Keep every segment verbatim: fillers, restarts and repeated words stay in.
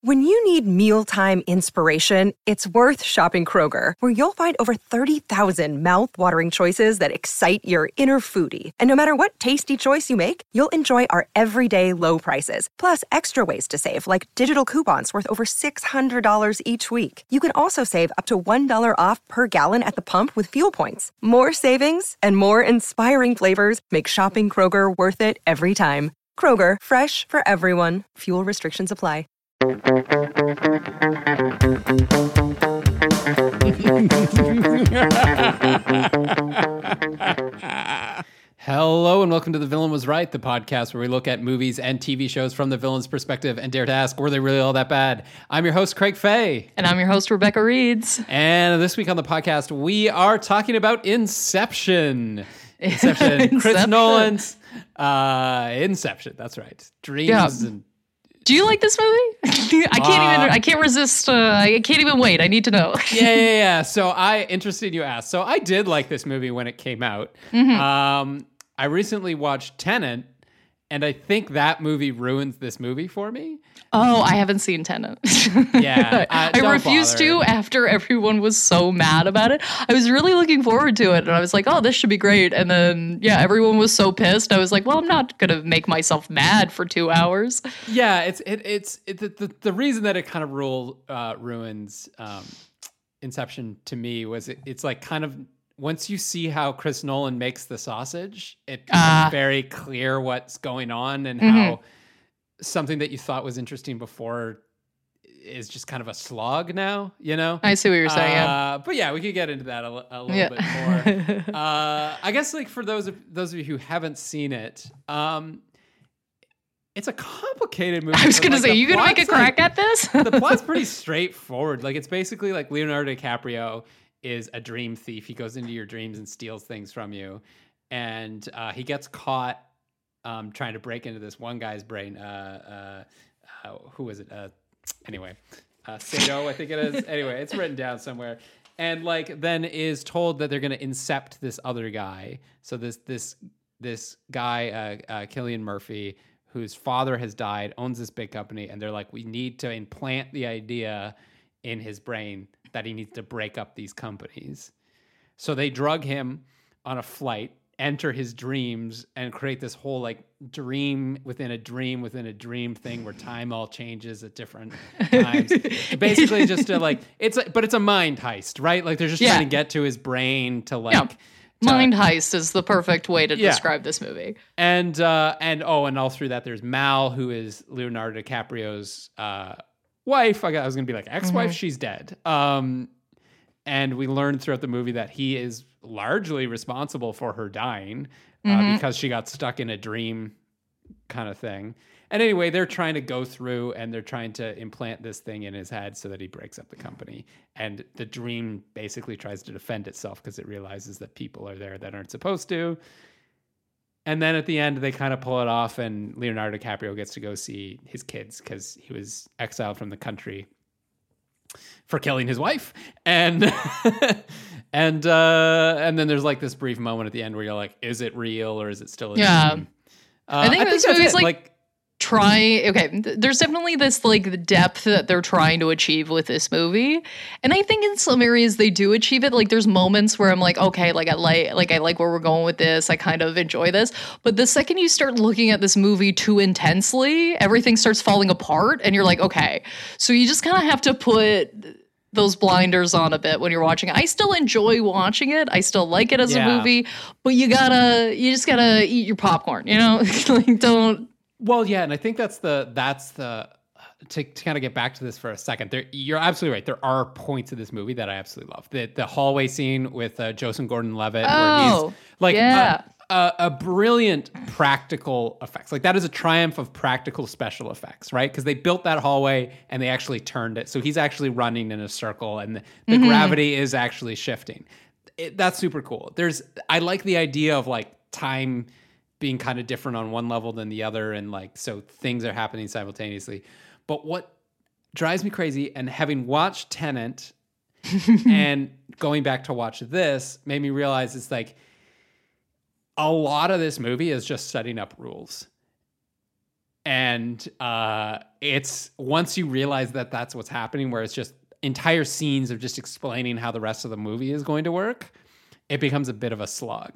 When you need mealtime inspiration, it's worth shopping Kroger, where you'll find over thirty thousand mouth-watering choices that excite your inner foodie. And no matter what tasty choice you make, you'll enjoy our everyday low prices, plus extra ways to save, like digital coupons worth over six hundred dollars each week. You can also save up to one dollar off per gallon at the pump with fuel points. More savings and more inspiring flavors make shopping Kroger worth it every time. Kroger, fresh for everyone. Fuel restrictions apply. Hello and welcome to The Villain Was Right, the podcast where we look at movies and T V shows from the villain's perspective and dare to ask, were they really all that bad? I'm your host, Craig Fay. And I'm your host, Rebecca Reeds. And this week on the podcast, we are talking about Inception. Inception. Inception. Chris Nolan's uh, Inception. That's right. Dreams yeah. and... Do you like this movie? I can't uh, even. I can't resist. Uh, I can't even wait. I need to know. yeah, yeah, yeah. So I interested you asked. So I did like this movie when it came out. Mm-hmm. Um, I recently watched Tenet, and I think that movie ruins this movie for me. Oh, I haven't seen Tenet. Yeah, uh, I refused to after everyone was so mad about it. I was really looking forward to it, and I was like, "Oh, this should be great." And then, yeah, everyone was so pissed. I was like, "Well, I'm not gonna make myself mad for two hours." Yeah, it's it, it's it, the, the the reason that it kind of rule uh, ruins um, Inception to me was it, it's like kind of. Once you see how Chris Nolan makes the sausage, it becomes uh, very clear what's going on and mm-hmm. how something that you thought was interesting before is just kind of a slog now, you know? I see what you're saying, uh, yeah. But yeah, we could get into that a, a little yeah. bit more. uh, I guess like for those of, those of you who haven't seen it, um, it's a complicated movie. I was going like, to say, you going to make a crack like, at this? The plot's pretty straightforward. Like it's basically like Leonardo DiCaprio is a dream thief. He goes into your dreams and steals things from you. And uh, he gets caught um, trying to break into this one guy's brain. Uh, uh, uh, who was it? Uh, anyway, uh, Sato, I think it is. Anyway, it's written down somewhere. And like then is told that they're going to incept this other guy. So this this this guy, uh, uh, Cillian Murphy, whose father has died, owns this big company. And they're like, we need to implant the idea in his brain that he needs to break up these companies. So they drug him on a flight, enter his dreams, and create this whole like dream within a dream within a dream thing where time all changes at different times. Basically just to like, it's a, but it's a mind heist, right? Like they're just yeah. trying to get to his brain to like... Yeah. To, mind heist is the perfect way to yeah. describe this movie. And, uh, and oh, and all through that there's Mal, who is Leonardo DiCaprio's... Uh, wife, I was going to be like ex-wife, mm-hmm. she's dead. Um, and we learned throughout the movie that he is largely responsible for her dying uh, mm-hmm. because she got stuck in a dream kind of thing. And anyway, they're trying to go through and they're trying to implant this thing in his head so that he breaks up the company. And the dream basically tries to defend itself because it realizes that people are there that aren't supposed to. And then at the end, they kind of pull it off, and Leonardo DiCaprio gets to go see his kids because he was exiled from the country for killing his wife. And and uh, and then there's like this brief moment at the end where you're like, is it real or is it still a yeah. dream? Uh, I think I this think movie's like, like try okay there's definitely this like depth that they're trying to achieve with this movie, and I think in some areas they do achieve it. Like there's moments where I'm like, okay, like I like like I like where we're going with this, I kind of enjoy this, but the second you start looking at this movie too intensely, everything starts falling apart and you're like, okay, so you just kind of have to put those blinders on a bit when you're watching it. I still enjoy watching it. I still like it as yeah. a movie, but you gotta you just gotta eat your popcorn, you know? Like don't Well, yeah, and I think that's the that's the to, to kind of get back to this for a second. There, you're absolutely right. There are points of this movie that I absolutely love. The the hallway scene with uh, Joseph Gordon-Levitt, oh, where he's like yeah. a, a, a brilliant practical effects. Like that is a triumph of practical special effects, right? Because they built that hallway and they actually turned it, so he's actually running in a circle, and the, the mm-hmm. gravity is actually shifting. It, that's super cool. There's I like the idea of like time being kind of different on one level than the other, and like so things are happening simultaneously. But what drives me crazy, and having watched Tenet and going back to watch this, made me realize it's like a lot of this movie is just setting up rules. And uh, it's once you realize that that's what's happening, where it's just entire scenes of just explaining how the rest of the movie is going to work, it becomes a bit of a slog.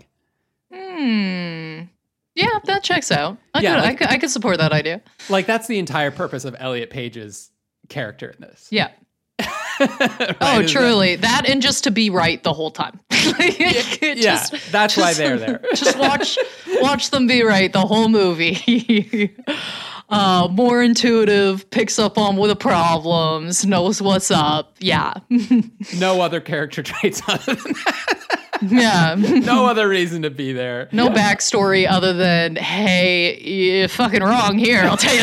Hmm. Yeah, that checks out. I, Yeah, could, like- I, could, I could support that idea. Like, that's the entire purpose of Elliot Page's character in this. Yeah. Right, Oh, is truly. That and just to be right the whole time. that- yeah, Just- that's why just- they're there. Just watch watch them be right the whole movie. uh, more intuitive, picks up on with the problems, knows what's up. Yeah. No other character traits other than that. Yeah. No other reason to be there. No backstory other than, hey, you're fucking wrong here. I'll tell you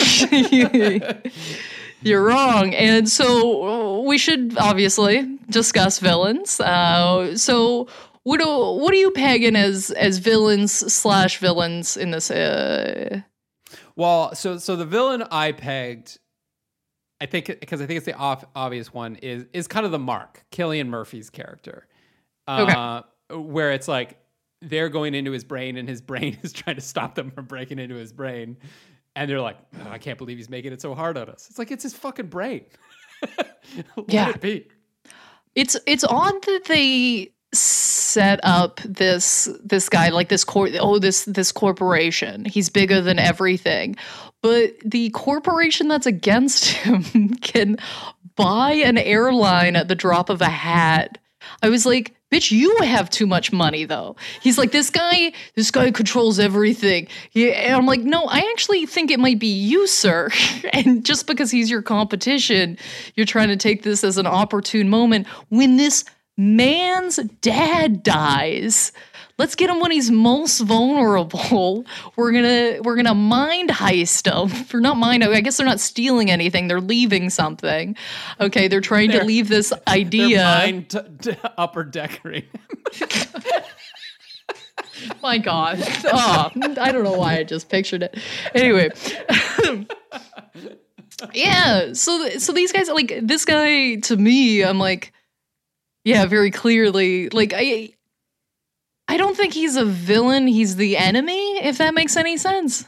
that. You're wrong. And so we should obviously discuss villains. Uh, so what do, what are you pegging as as villains slash villains in this? Uh... Well, so so the villain I pegged, I think, because I think it's the off, obvious one, is is kind of the Mark, Cillian Murphy's character. Uh, okay. Where it's like they're going into his brain and his brain is trying to stop them from breaking into his brain. And they're like, oh, I can't believe he's making it so hard on us. It's like, it's his fucking brain. Let Yeah. it be. It's it's odd that they set up this this guy like this cor- oh this this corporation. He's bigger than everything, but the corporation that's against him can buy an airline at the drop of a hat. I was like, bitch, you have too much money, though. He's like, this guy, this guy controls everything. He, and I'm like, no, I actually think it might be you, sir. And just because he's your competition, you're trying to take this as an opportune moment when this man's dad dies. Let's get him when he's most vulnerable. We're gonna we're gonna mind heist him. Or not mind. I guess they're not stealing anything. They're leaving something. Okay, they're trying They're- to leave this idea. They're mind t- t- upper deckering. My God. Oh, I don't know why I just pictured it. Anyway. Yeah. So so these guys, like this guy to me, I'm like, yeah, very clearly. Like I I don't think he's a villain. He's the enemy, if that makes any sense.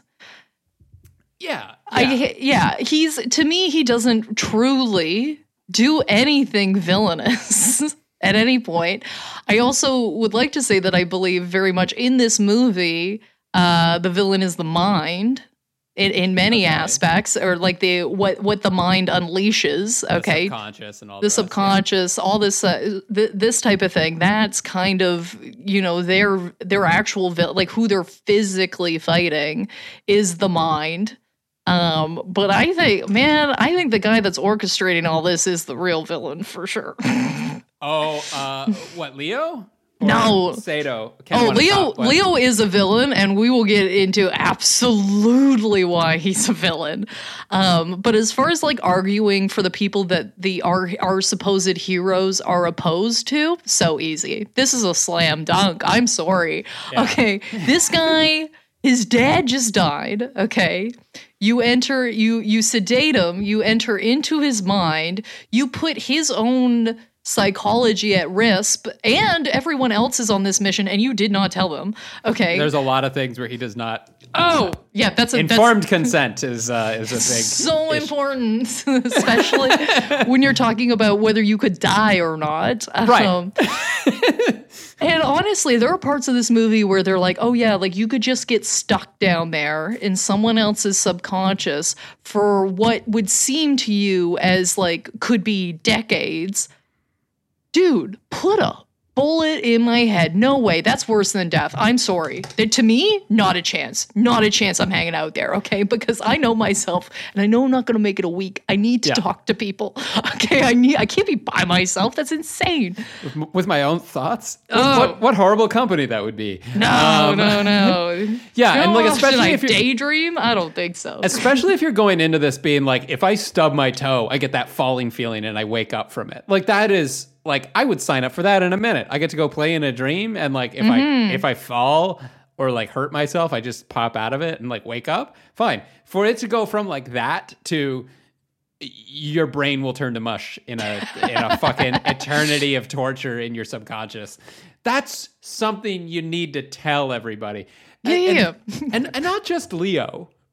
Yeah. I yeah, he's to me he doesn't truly do anything villainous at any point. I also would like to say that I believe very much in this movie uh the villain is the mind in, in many Okay. aspects, or like the what what the mind unleashes, okay? The subconscious and all The rest, yeah. subconscious, all this uh, th- this type of thing, that's kind of, you know, their their actual vil- like who they're physically fighting is the mind. Um, but I think, man, I think the guy that's orchestrating all this is the real villain for sure. Oh, uh, what, Leo? Or No. Sato. Ken Oh, wanna Leo talk, but- Leo is a villain, and we will get into absolutely why he's a villain. Um, but as far as like arguing for the people that the our our supposed heroes are opposed to, so easy. This is a slam dunk. I'm sorry. Yeah. Okay, this guy, his dad just died. Okay. You enter, you you sedate him, you enter into his mind, you put his own psychology at risk, and everyone else is on this mission, and you did not tell them. Okay. There's a lot of things where he does not. oh, yeah, that's a Informed consent is uh, is a big. that's so issue. important, especially when you're talking about whether you could die or not. Right. Um, and honestly, there are parts of this movie where they're like, oh, yeah, like you could just get stuck down there in someone else's subconscious for what would seem to you as like could be decades. Dude, put a bullet in my head. No way. That's worse than death. I'm sorry. That, to me, not a chance. Not a chance I'm hanging out there, okay? Because I know myself and I know I'm not going to make it a week. I need to Yeah. talk to people. Okay, I need I can't be by myself. That's insane. With, m- with my own thoughts. Oh. What what horrible company that would be. No, Um, no, no. Yeah, and like Oh, especially should I if you're daydream? I don't think so. especially if you're going into this being like, if I stub my toe, I get that falling feeling and I wake up from it. Like that is like I would sign up for that in a minute. I get to go play in a dream, and like if Mm-hmm. I if I fall or like hurt myself, I just pop out of it and like wake up. Fine. For it to go from like that to your brain will turn to mush in a in a fucking eternity of torture in your subconscious. That's something you need to tell everybody. Yeah, and, yeah, and, and and not just Leo,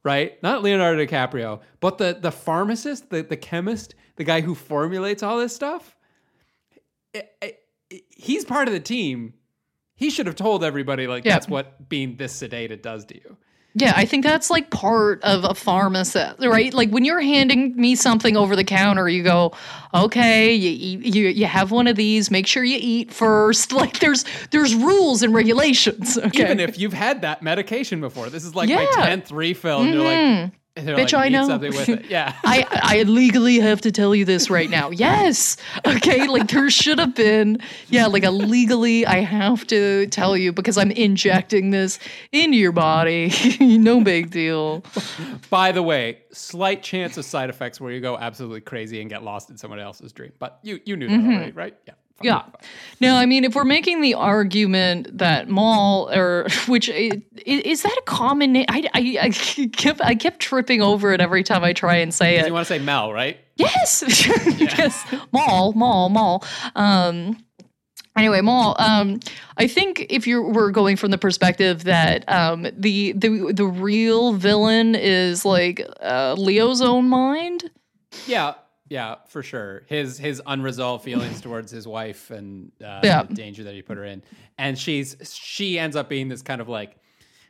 right? Not Leonardo DiCaprio, but the the pharmacist, the, the chemist, the guy who formulates all this stuff. It, it, it, he's part of the team. He should have told everybody, like, yeah. that's what being this sedated does to you. Yeah, I think that's like part of a pharmacist, right? Like when you're handing me something over the counter, you go, okay, you eat, you you have one of these. Make sure you eat first. Like there's there's rules and regulations. Okay? Even if you've had that medication before, this is like yeah. my tenth refill. And mm-hmm. you're like, they're bitch, like, I eat know. something with it. Yeah, I I legally have to tell you this right now. Yes, okay. Like there should have been, yeah, like a legally I have to tell you because I'm injecting this into your body. No big deal. By the way, slight chance of side effects where you go absolutely crazy and get lost in someone else's dream. But you you knew that mm-hmm. already, right? Yeah. Fine, yeah. fine. No, I mean, if we're making the argument that Mal, or which is, is that a common name? I, I, I kept I kept tripping over it every time I try and say it. You want to say Mel, right? Yes, yes, Mal, Mal, Mal. Um, anyway, Mal. Um, I think if you were going from the perspective that um, the the the real villain is like uh, Leo's own mind. Yeah. Yeah, for sure. His his unresolved feelings towards his wife and uh, yeah. the danger that he put her in, and she's she ends up being this kind of like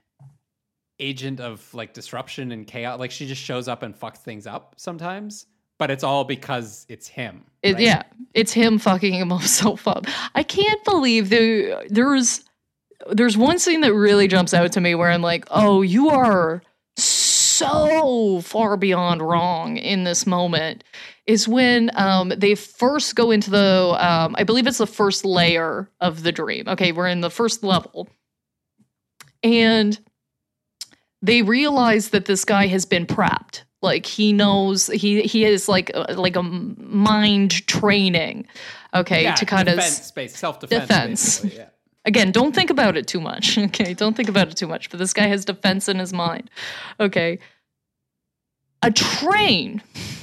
agent of like disruption and chaos. Like she just shows up and fucks things up sometimes, but it's all because it's him. It, right? Yeah, it's him fucking himself up. I can't believe there there's there's one scene that really jumps out to me where I'm like, oh, you are so far beyond wrong in this moment. Is when um, they first go into the, um, I believe it's the first layer of the dream. Okay, we're in the first level. And they realize that this guy has been prepped. Like he knows, he he is like, uh, like a mind training, okay, yeah, to kind defense, of- space, self-defense. Defense. Yeah. Again, don't think about it too much, okay? Don't think about it too much, but this guy has defense in his mind, okay? A train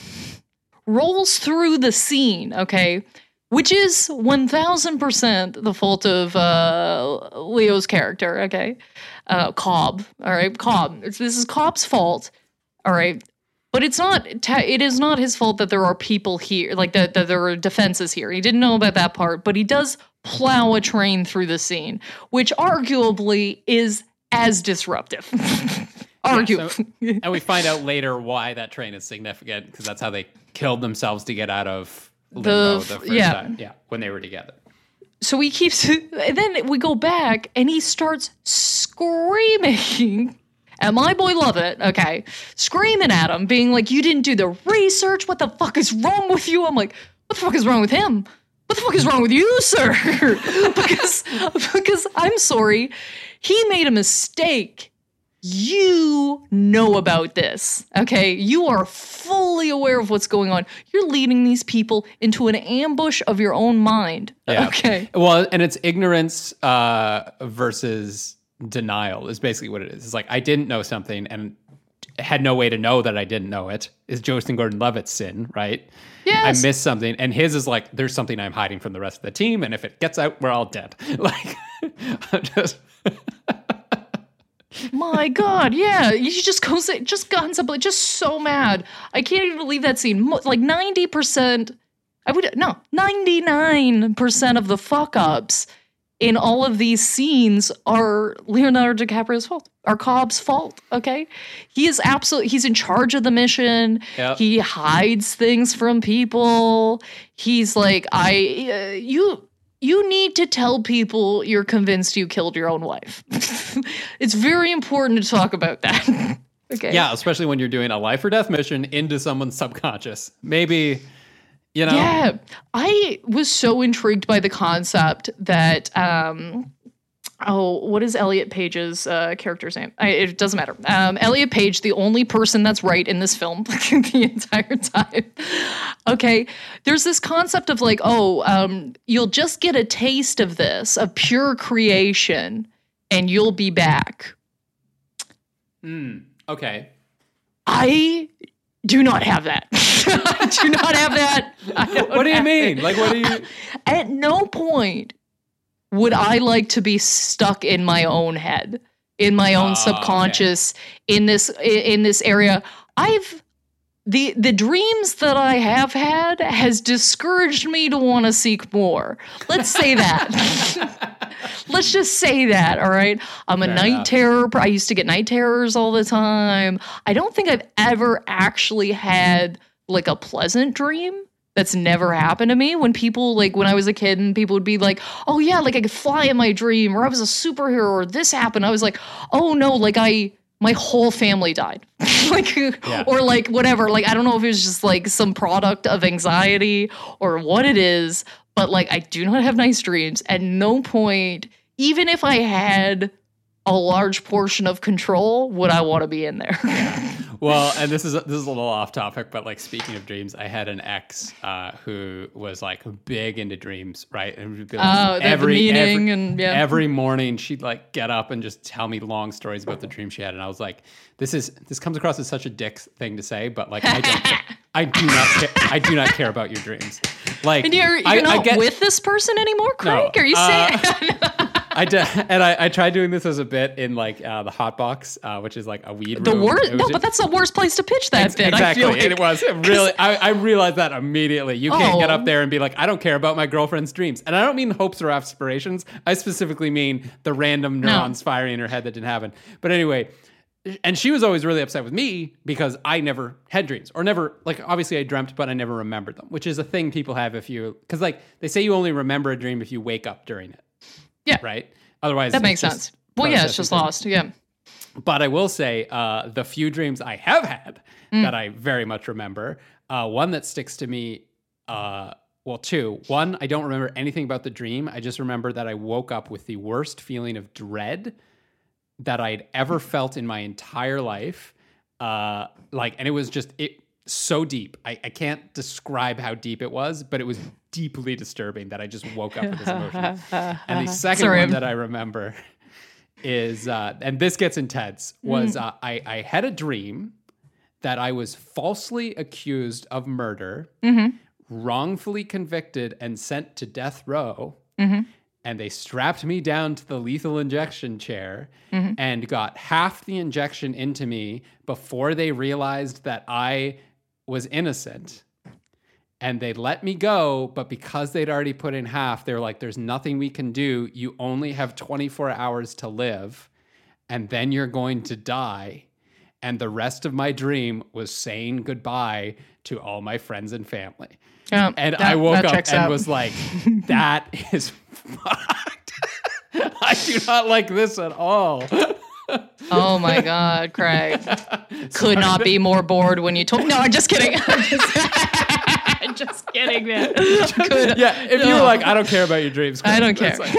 rolls through the scene, okay, which is one thousand percent the fault of uh, Leo's character, okay, uh, Cobb, all right, Cobb. It's, this is Cobb's fault, all right, but it's not. It is not his fault that there are people here, like that, that there are defenses here. He didn't know about that part, but he does plow a train through the scene, which arguably is as disruptive. Argue. Yeah, so, and we find out later why that train is significant because that's how they killed themselves to get out of limbo the, the first yeah. time. Yeah, when they were together. So he keeps, and then we go back and he starts screaming at my boy Lovett, okay, screaming at him, being like, you didn't do the research. What the fuck is wrong with you? I'm like, what the fuck is wrong with him? What the fuck is wrong with you, sir? because, because I'm sorry, he made a mistake. You know about this, okay? You are fully aware of what's going on. You're leading these people into an ambush of your own mind, yeah. okay? Well, and it's ignorance uh, versus denial is basically what it is. It's like, I didn't know something and had no way to know that I didn't know it. Is Joseph Gordon-Levitt's sin, right? Yes. I missed something, and his is like, there's something I'm hiding from the rest of the team, and if it gets out, we're all dead. Like, I'm just... My God, yeah. He just goes, just gotten something, just so mad. I can't even believe that scene. Like ninety percent, I would, no, ninety-nine percent of the fuck ups in all of these scenes are Leonardo DiCaprio's fault, are Cobb's fault, okay? He is absolutely, he's in charge of the mission. Yep. He hides things from people. He's like, I, uh, you... You need to tell people you're convinced you killed your own wife. It's very important to talk about that. Okay. Yeah, especially when you're doing a life or death mission into someone's subconscious. Maybe, you know. Yeah. I was so intrigued by the concept that, um, oh, what is Elliot Page's uh, character's name? I, it doesn't matter. Um, Elliot Page, the only person that's right in this film the entire time. Okay, there's this concept of like, oh, um, you'll just get a taste of this, of pure creation, and you'll be back. Hmm. Okay. I do not have that. I do not have that. What do you mean? It. Like, what do you? At no point would I like to be stuck in my own head. in my own Oh, subconscious in this in this area. I've the the dreams that I have had has discouraged me to want to seek more. Let's say that. Let's just say that, all right? I'm a Fair night enough. terror. I used to get night terrors all the time. I don't think I've ever actually had like a pleasant dream. That's never happened to me. When people, like, when I was a kid and people would be like, oh, yeah, like I could fly in my dream, or I was a superhero, or this happened. I was like, oh, no, like I, my whole family died. like, Yeah. or like whatever. Like, I don't know if it was just like some product of anxiety or what it is, but like I do not have nice dreams. At no point, even if I had a large portion of control, would I want to be in there. Well, and this is this is a little off topic, but like speaking of dreams, I had an ex uh, who was like big into dreams, right? And would be like Oh, the- the meaning and- yeah. every morning she'd like get up and just tell me long stories about the dream she had, and I was like, this is this comes across as such a dick thing to say, but like I don't, care. I do not, ca- I do not care about your dreams. Like, And you're, you're I, not I get, with this person anymore, Craig? No, Are you uh, saying? I did, and I, I tried doing this as a bit in like uh, the hot box, uh, which is like a weed the room. worst? It was No, just- but that's the worst place to pitch that Ex- bit. Exactly, I feel like. it was it really. I, I realized that immediately. You can't get Oh. up there and be like, "I don't care about my girlfriend's dreams," and I don't mean hopes or aspirations. I specifically mean the random neurons firing in her head that didn't happen. But anyway, and she was always really upset with me because I never had dreams, or never like obviously I dreamt, but I never remembered them, which is a thing people have if you because like they say you only remember a dream if you wake up during it. Yeah. Right. Otherwise, That makes it's just sense. Well, yeah, it's processing just things. lost. Yeah. But I will say, uh, the few dreams I have had Mm. that I very much remember, uh, one that sticks to me, uh, well, two. One, I don't remember anything about the dream. I just remember that I woke up with the worst feeling of dread that I'd ever felt in my entire life. Uh, like, and it was just it so deep. I, I can't describe how deep it was, but it was deeply disturbing that I just woke up with this emotion. And the second Sorry, one I'm- that I remember is, uh, and this gets intense, was uh, I, I had a dream that I was falsely accused of murder, wrongfully convicted, and sent to death row. And they strapped me down to the lethal injection chair and got half the injection into me before they realized that I was innocent. And they let me go, but because they'd already put in half, they were like, there's nothing we can do. You only have twenty-four hours to live, and then you're going to die. And the rest of my dream was saying goodbye to all my friends and family. Yeah, And that- I woke that up checks and out. was like, that is fucked. I do not like this at all. Oh my God, Craig. Could not be more bored when you told. No, I'm just kidding. I'm just, I'm just kidding, man. Could, Yeah, if you were no. like, I don't care about your dreams. I don't care. that's like-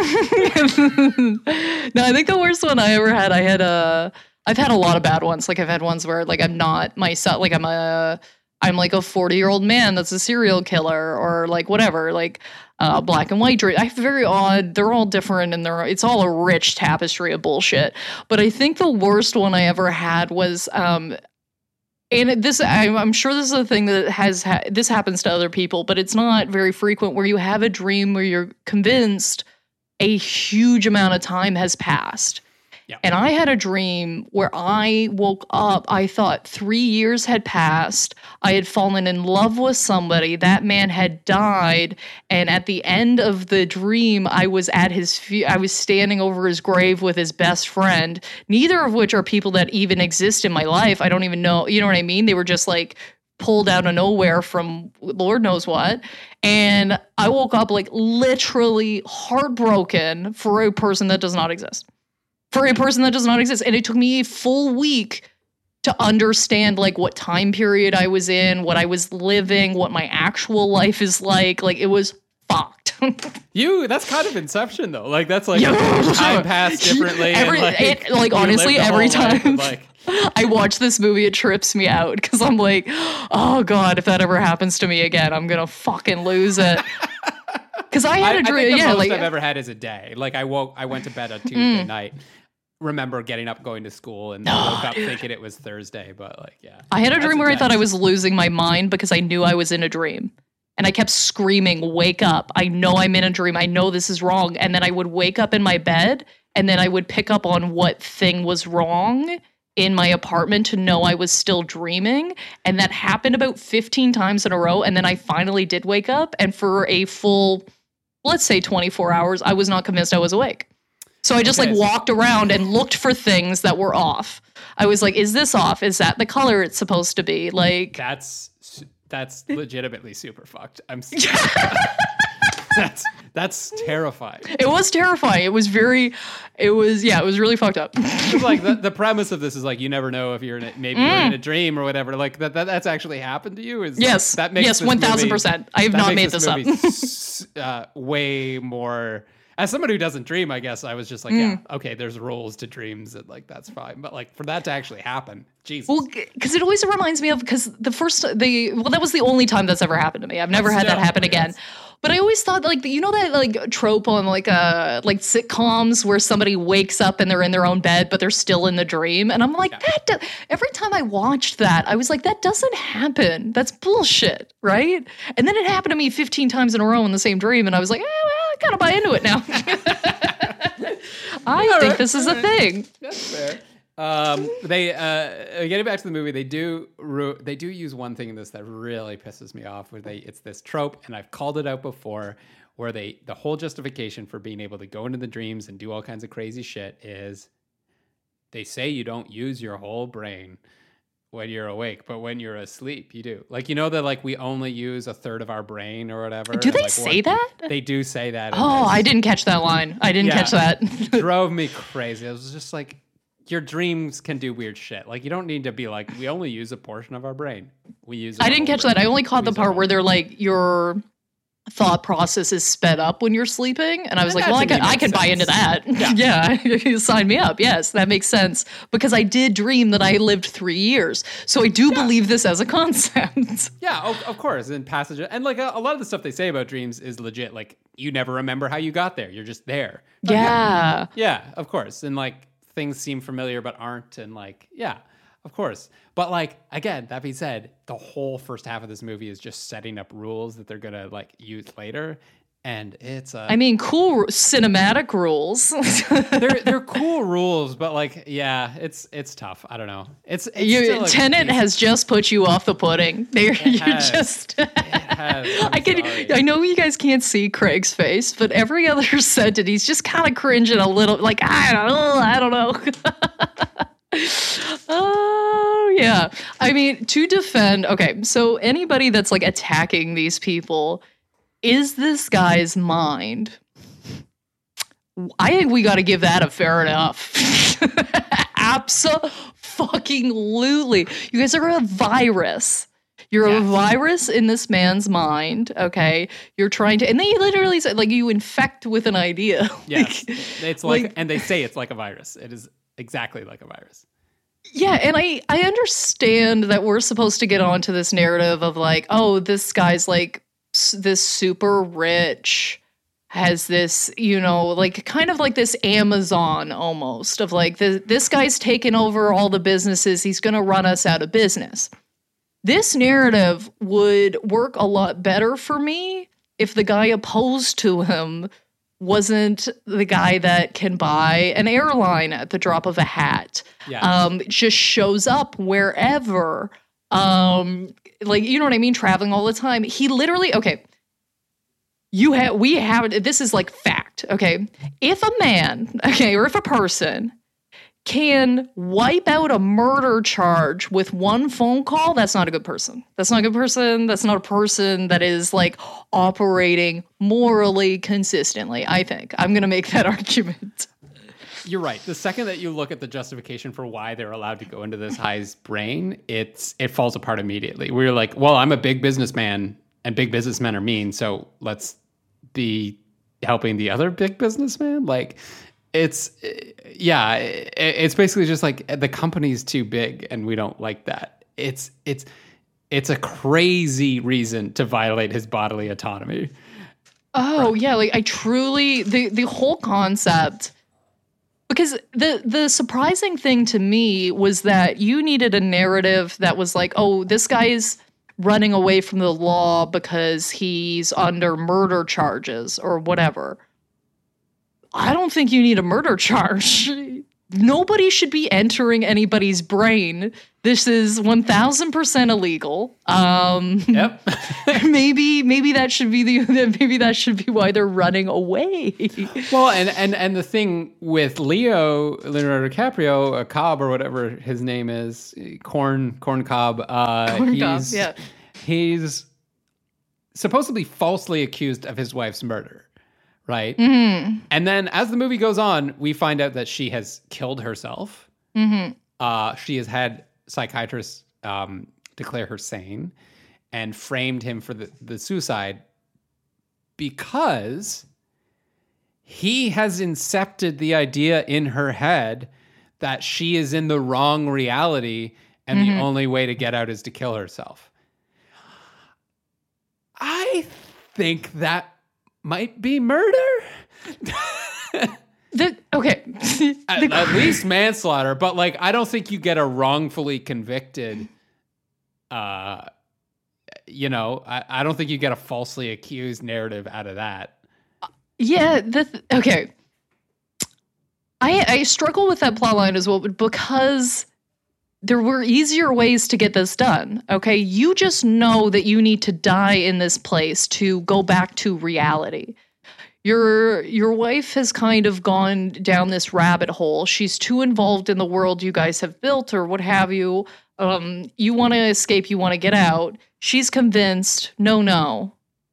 No, I think the worst one I ever had, I had a, I've had a lot of bad ones. Like I've had ones where like I'm not myself, like I'm a, I'm like a forty year old man that's a serial killer or like whatever, like uh, black and white dream. I have very odd, they're all different and they're, it's all a rich tapestry of bullshit. But I think the worst one I ever had was, um, and this, I'm, I'm sure this is a thing that has, ha- this happens to other people, but it's not very frequent where you have a dream where you're convinced a huge amount of time has passed. Yeah. And I had a dream where I woke up, I thought three years had passed. I had fallen in love with somebody. That man had died. And at the end of the dream, I was at his, fu- I was standing over his grave with his best friend, neither of which are people that even exist in my life. I don't even know, you know what I mean? They were just like pulled out of nowhere from Lord knows what. And I woke up like literally heartbroken for a person that does not exist. For a person that does not exist. And it took me a full week to understand like what time period I was in, what I was living, what my actual life is like. Like it was fucked. You, that's kind of Inception though. Like that's like Yeah. time passed differently. Every- and, like, it- like, you honestly, lived a every whole life time- with, like, I watch this movie, it trips me out because I'm like, oh God, if that ever happens to me again, I'm gonna fucking lose it. Because I I, had I a think dream. the Yeah, most like I've ever had is a day. Like I woke, I went to bed on Tuesday Mm. night. Remember getting up, going to school, and Oh, woke up dude. thinking it was Thursday. But like, yeah, I had a That's dream where I thought I intense. was losing my mind because I knew I was in a dream. And I kept screaming, wake up. I know I'm in a dream. I know this is wrong. And then I would wake up in my bed and then I would pick up on what thing was wrong in my apartment to know I was still dreaming. And that happened about fifteen times in a row. And then I finally did wake up. And for a full, let's say twenty-four hours, I was not convinced I was awake. So I just okay. like walked around and looked for things that were off. I was like, is this off? Is that the color it's supposed to be? Like that's that's legitimately super fucked. I'm That's that's terrifying. It was terrifying. It was very, it was, yeah, it was really fucked up. It's like the, the premise of this is like, you never know if you're in a, maybe mm. you're in a dream or whatever. Like that, that that's actually happened to you. Is yes, like, that makes yes, one thousand percent. I have not made this, this up. uh, way more. As someone who doesn't dream, I guess I was just like, mm. yeah, okay, there's rules to dreams, and like that's fine. But like for that to actually happen, Jesus. Well, because it always reminds me of because the first the well, that was the only time that's ever happened to me. I've never had that happen again. Yes. But I always thought like you know that like trope on like uh like sitcoms where somebody wakes up and they're in their own bed but they're still in the dream, and I'm like yeah. that. Do- Every time I watched that, I was like, that doesn't happen. That's bullshit, right? And then it happened to me fifteen times in a row in the same dream, and I was like, eh, well, I gotta buy into it now. I all think right, this is a right. thing. That's fair. Um, they uh, getting back to the movie, they do ru- they do use one thing in this that really pisses me off. Where they it's this trope, and I've called it out before, where they the whole justification for being able to go into the dreams and do all kinds of crazy shit is they say you don't use your whole brain when you're awake, but when you're asleep, you do. Like you know that like we only use a third of our brain or whatever. Do they like, say one, that? They do say that. Oh, I didn't catch that line. I didn't yeah, catch that. Drove me crazy. It was just like. Your dreams can do weird shit. Like you don't need to be like we only use a portion of our brain. We use. I didn't catch brain. that. I only caught we the part where they're like your thought process is sped up when you're sleeping, and I was and like, well, I can I can sense. buy into that. Yeah, yeah. Sign me up. Yes, that makes sense because I did dream that I lived three years, so I do yeah. believe this as a concept. Yeah, of, of course. And passage and like a, a lot of the stuff they say about dreams is legit. Like you never remember how you got there. You're just there. Like, yeah. Yeah, of course. And like. Things seem familiar but aren't, and like, yeah, of course. But like, again, that being said, the whole first half of this movie is just setting up rules that they're gonna like use later, and it's a. I mean, cool cinematic rules. they're they're cool rules, but like, yeah, it's it's tough. I don't know. It's, it's you, still Tenet has just put you off the pudding. You're just. It has. I can. Sorry. I know you guys can't see Craig's face, but every other sentence, he's just kind of cringing a little. Like I don't know. I don't know. Oh yeah. I mean, to defend. Okay, so anybody that's like attacking these people. Is this guy's mind? I think we got to give that a fair enough. Absolutely. You guys are a virus. You're yes. a virus in this man's mind, okay? You're trying to, and they literally said, like, you infect with an idea. Yes, it's like, like, and they say it's like a virus. It is exactly like a virus. Yeah, and I, I understand that we're supposed to get onto this narrative of like, oh, this guy's like, this super rich has this, you know, like kind of like this Amazon almost of like the, this guy's taken over all the businesses. He's going to run us out of business. This narrative would work a lot better for me if the guy opposed to him wasn't the guy that can buy an airline at the drop of a hat. Yeah. Um, just shows up wherever. Um, like, you know what I mean? Traveling all the time. He literally, okay, you have, we have, this is like fact, okay? If a man, okay, or if a person can wipe out a murder charge with one phone call, that's not a good person. That's not a good person. That's not a person that is like operating morally consistently, I think. I'm going to make that argument. You're right. The second that you look at the justification for why they're allowed to go into this guy's brain, it's it falls apart immediately. We're like, well, I'm a big businessman, and big businessmen are mean, so let's be helping the other big businessman. Like, it's yeah, it's basically just like the company's too big, and we don't like that. It's it's it's a crazy reason to violate his bodily autonomy. Oh right. Yeah, like I truly the the whole concept. Because the the surprising thing to me was that you needed a narrative that was like, oh, this guy's running away from the law because he's under murder charges or whatever. I don't think you need a murder charge. Nobody should be entering anybody's brain. This is one thousand percent illegal. Um, Yep. maybe maybe that should be the maybe that should be why they're running away. Well, and, and, and the thing with Leo, Leonardo DiCaprio, uh, Cobb or whatever his name is, Corn, Corn Cobb, uh, Corn he's, Cobb, yeah. he's supposedly falsely accused of his wife's murder. Right. Mm-hmm. And then as the movie goes on, we find out that she has killed herself. Mm-hmm. Uh, she has had psychiatrists um, declare her sane and framed him for the, the suicide because he has incepted the idea in her head that she is in the wrong reality and Mm-hmm. the only way to get out is to kill herself. I think that might be murder. The, okay. at, The- at least manslaughter, but like I don't think you get a wrongfully convicted uh you know, I, I don't think you get a falsely accused narrative out of that. Yeah, the th- okay. I I struggle with that plot line as well, but because there were easier ways to get this done. Okay, you just know that you need to die in this place to go back to reality. Your your wife has kind of gone down this rabbit hole. She's too involved in the world you guys have built or what have you. Um, you want to escape, you want to get out. She's convinced, no, no.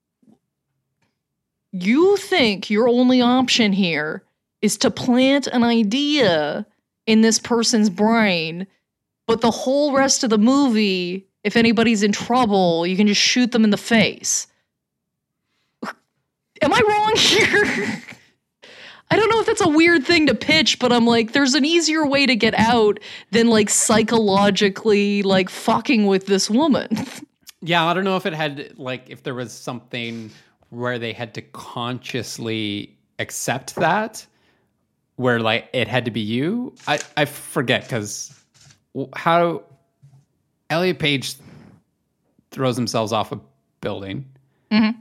You think your only option here is to plant an idea in this person's brain, but the whole rest of the movie, if anybody's in trouble, you can just shoot them in the face. Am I wrong here? I don't know if that's a weird thing to pitch, but I'm like, there's an easier way to get out than like psychologically like fucking with this woman. Yeah, I don't know if it had like if there was something where they had to consciously accept that, where like it had to be you. I, I forget because how Elliot Page throws themselves off a building. Mm-hmm.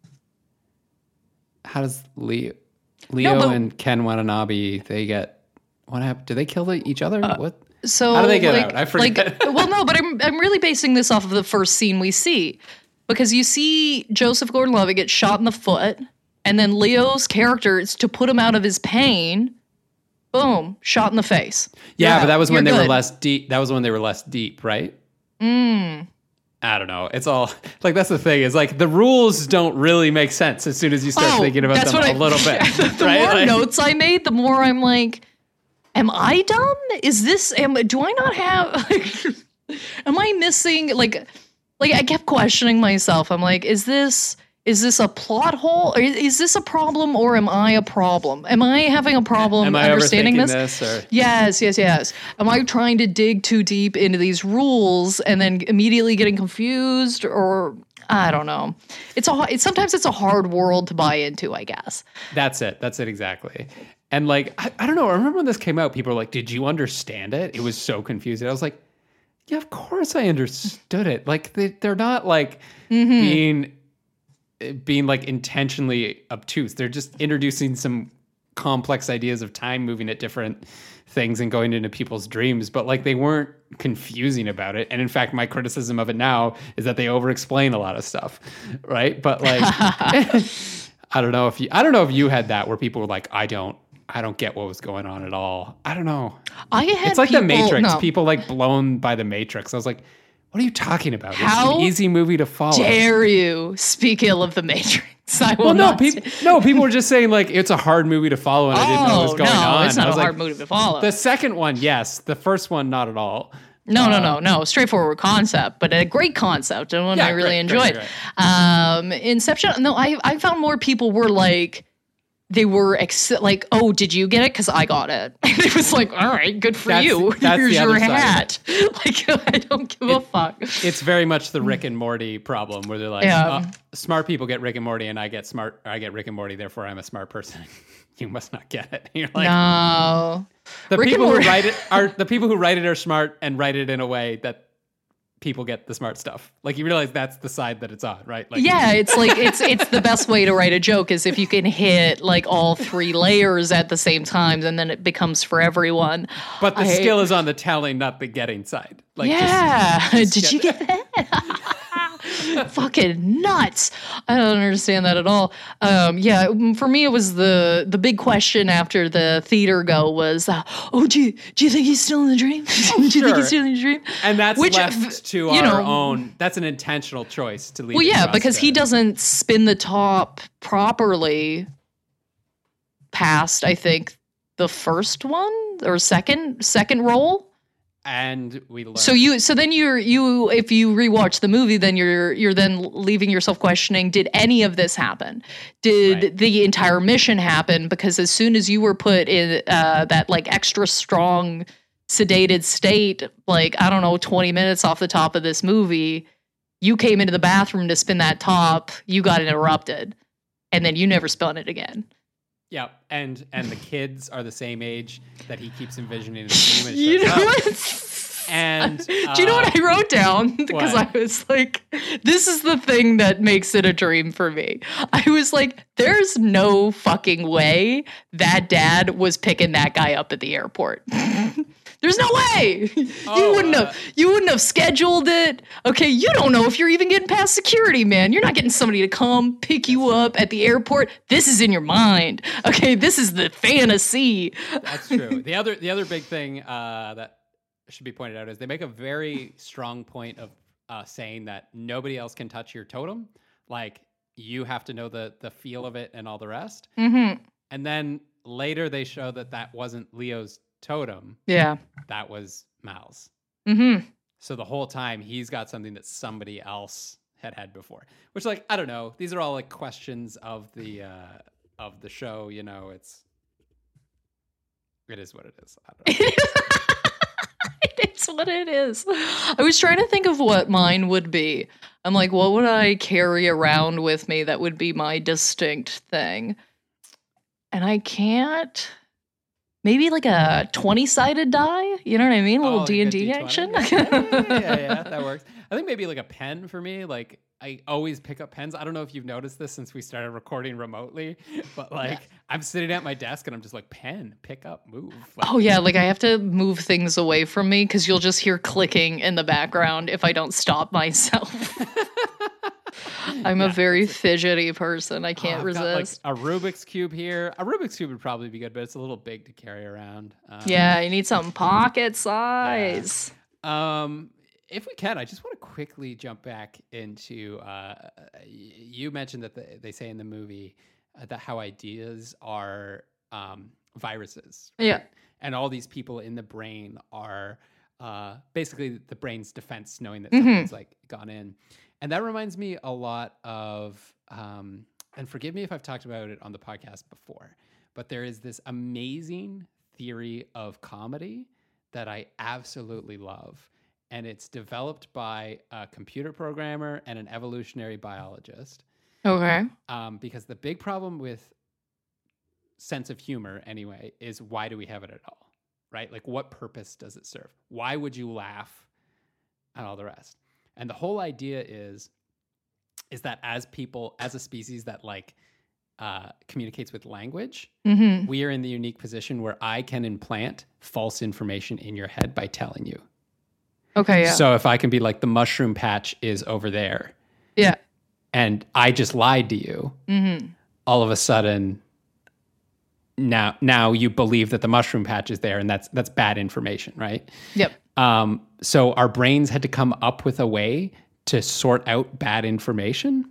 How does Leo, Leo but- and Ken Watanabe, they get, what happened? Do they kill each other? Uh, what? So How do they get like, out? I forget. Like, well, no, but I'm I'm really basing this off of the first scene we see, because you see Joseph Gordon-Levitt get shot in the foot, and then Leo's character is to put him out of his pain. Boom, shot in the face. Yeah, You're but that out. was when You're they were good. less deep. That was when they were less deep, right? Mm. I don't know. It's all like that's the thing is like the rules don't really make sense as soon as you start Oh, thinking about that's them what a I- little bit. the right? more Like- notes I made, the more I'm like, am I dumb? Is this? Am do I not have? Like, am I missing? Like, like I kept questioning myself. I'm like, is this? Is this a plot hole? Or is, is this a problem, or am I a problem? Am I having a problem Am I understanding overthinking this? this? Or Yes, yes, yes. Am I trying to dig too deep into these rules and then immediately getting confused, or I don't know. It's a it's sometimes it's a hard world to buy into, I guess. that's it. That's it exactly. And like I, I don't know. I remember when this came out, people were like, "Did you understand it?" It was so confusing. I was like, "Yeah, of course I understood it." Like they, they're not like Mm-hmm. being being like intentionally obtuse. They're just introducing some complex ideas of time moving at different things and going into people's dreams, but like they weren't confusing about it. And in fact, my criticism of it now is that they over explain a lot of stuff. Right. But like I don't know if you I don't know if you had that where people were like, I don't I don't get what was going on at all. I don't know. I had It's like people, the Matrix. No. People like blown by the Matrix. I was like, what are you talking about? How it's an easy movie to follow. Dare you speak ill of the Matrix? I will Well, no, not. people, no, people were just saying like it's a hard movie to follow, and I didn't know what was Oh, going no, on. it's I not a was hard like, movie to follow. The second one, yes. The first one, not at all. No, no, Uh, no, no. Straightforward concept, but a great concept and one Yeah, I really great, enjoyed. great, Um, Inception. No, I I found more people were like they were ex- like, oh, did you get it? Because I got it. And it was like, all right, good for That's- you. that's Here's the your other side of hat. Like I don't give a fuck. It's very much the Rick and Morty problem, where they're like, Yeah. uh, smart people get Rick and Morty, and I get smart. Or I get Rick and Morty, therefore I'm a smart person. You must not get it. You're like, No. the Rick and people who Morty- write it are the people who write it are smart and write it in a way that people get the smart stuff. Like you realize that's the side that it's on, right? Like, yeah, it's like it's it's the best way to write a joke is if you can hit like all three layers at the same time, and then it becomes for everyone. But the I, skill is on the telling, not the getting side. Like, yeah, just, just did get you get that? Fucking nuts. I don't understand that at all. Um, yeah, for me, it was the the big question after the theater go was, uh, oh, do you, do you think he's still in the dream? Oh, do you sure. think he's still in the dream? And that's Which, left to you our know, own. That's an intentional choice to leave. Well, it yeah, to us because to- he doesn't spin the top properly past, I think, the first one or second second roll. And we learn. So you, so then you're you. If you rewatch the movie, then you're you're then leaving yourself questioning: did any of this happen? Did Right. the entire mission happen? Because as soon as you were put in uh, that like extra strong sedated state, like I don't know, twenty minutes off the top of this movie, you came into the bathroom to spin that top. You got interrupted, and then you never spun it again. Yeah, and and the kids are the same age that he keeps envisioning in the dream. and You shows know up. what? And Do you know uh, what I wrote down? Because what? I was like, this is the thing that makes it a dream for me. I was like, there's no fucking way that dad was picking that guy up at the airport. There's no way. You Oh, wouldn't uh, have you wouldn't have scheduled it. Okay, you don't know if you're even getting past security, man. You're not getting somebody to come pick you up at the airport. This is in your mind. Okay, this is the fantasy. That's true. The other the other big thing uh, that should be pointed out is they make a very strong point of uh, saying that nobody else can touch your totem. Like you have to know the the feel of it and all the rest. Mm-hmm. And then later they show that that wasn't Leo's totem. Yeah. That was Mal's. Mm-hmm. So the whole time he's got something that somebody else had had before. Which, like, I don't know. These are all like questions of the uh, of the show. You know, it's it is what it is. I don't know. It's what it is. I was trying to think of what mine would be. I'm like, what would I carry around with me that would be my distinct thing? And I can't. Maybe like a twenty-sided die? You know what I mean? A little Oh, like D and a D D twenty? action? Yeah, yeah, yeah, yeah, yeah, that works. I think maybe like a pen for me. Like I always pick up pens. I don't know if you've noticed this since we started recording remotely, but like Yeah. I'm sitting at my desk and I'm just like, pen, pick up, move. Like, Oh, yeah. Like I have to move things away from me because you'll just hear clicking in the background if I don't stop myself. I'm Yeah, a very fidgety person. I can't oh, I've got, like, resist. a Rubik's Cube here. A Rubik's Cube would probably be good, but it's a little big to carry around. Um, Yeah, you need something pocket size. Um, if we can, I just want to quickly jump back into. Uh, you mentioned that the, they say in the movie uh, that how ideas are um, viruses, Yeah. and all these people in the brain are uh, basically the brain's defense, knowing that Mhm. someone's like gone in, and that reminds me a lot of. Um, and forgive me if I've talked about it on the podcast before, but there is this amazing theory of comedy that I absolutely love. And it's developed by a computer programmer and an evolutionary biologist. Okay. Um, because the big problem with sense of humor, anyway, is why do we have it at all? Right? Like, what purpose does it serve? Why would you laugh and all the rest? And the whole idea is, is that as people, as a species that like uh, communicates with language, Mm-hmm. we are in the unique position where I can implant false information in your head by telling you. Okay. Yeah. So if I can be like, the mushroom patch is over there, yeah. and I just lied to you, Mm-hmm. all of a sudden, now now you believe that the mushroom patch is there, and that's that's bad information, right? Yep. Um, so our brains had to come up with a way to sort out bad information,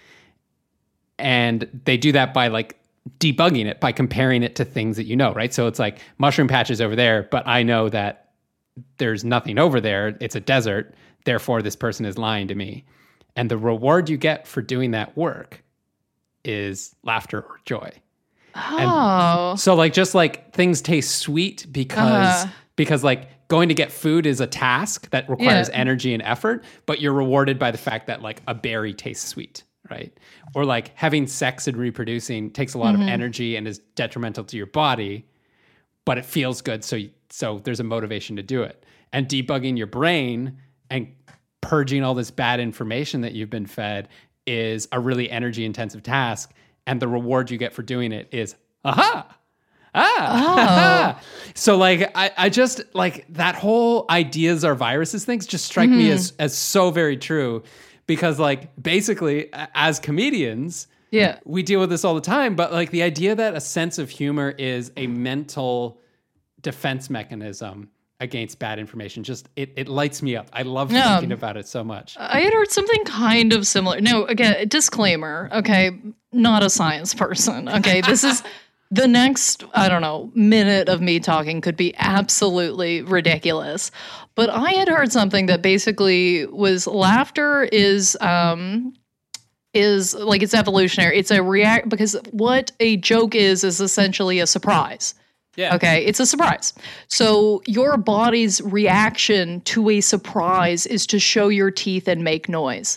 and they do that by like debugging it, by comparing it to things that you know, right? So it's like, mushroom patch is over there, but I know that there's nothing over there. It's a desert. Therefore, this person is lying to me. And the reward you get for doing that work is laughter or joy. Oh. So like, just like things taste sweet because, Uh-huh. because like going to get food is a task that requires Yeah. energy and effort, but you're rewarded by the fact that like a berry tastes sweet, right? Or like having sex and reproducing takes a lot Mm-hmm. of energy and is detrimental to your body, but it feels good. So, so there's a motivation to do it. And debugging your brain and purging all this bad information that you've been fed is a really energy intensive task. And the reward you get for doing it is, aha, ah. Oh. So like, I, I just like that whole ideas are viruses things just strike mm-hmm. me as, as so very true, because like basically as comedians, yeah, we deal with this all the time. But like the idea that a sense of humor is a mental defense mechanism against bad information, just it, it lights me up. I love yeah. thinking about it so much. I had heard something kind of similar. No, again, disclaimer. Okay, not a science person. Okay, this is the next, I don't know, minute of me talking could be absolutely ridiculous. But I had heard something that basically was laughter is um is like it's evolutionary. It's a react because what a joke is is essentially a surprise. Yeah. Okay, it's a surprise. So your body's reaction to a surprise is to show your teeth and make noise.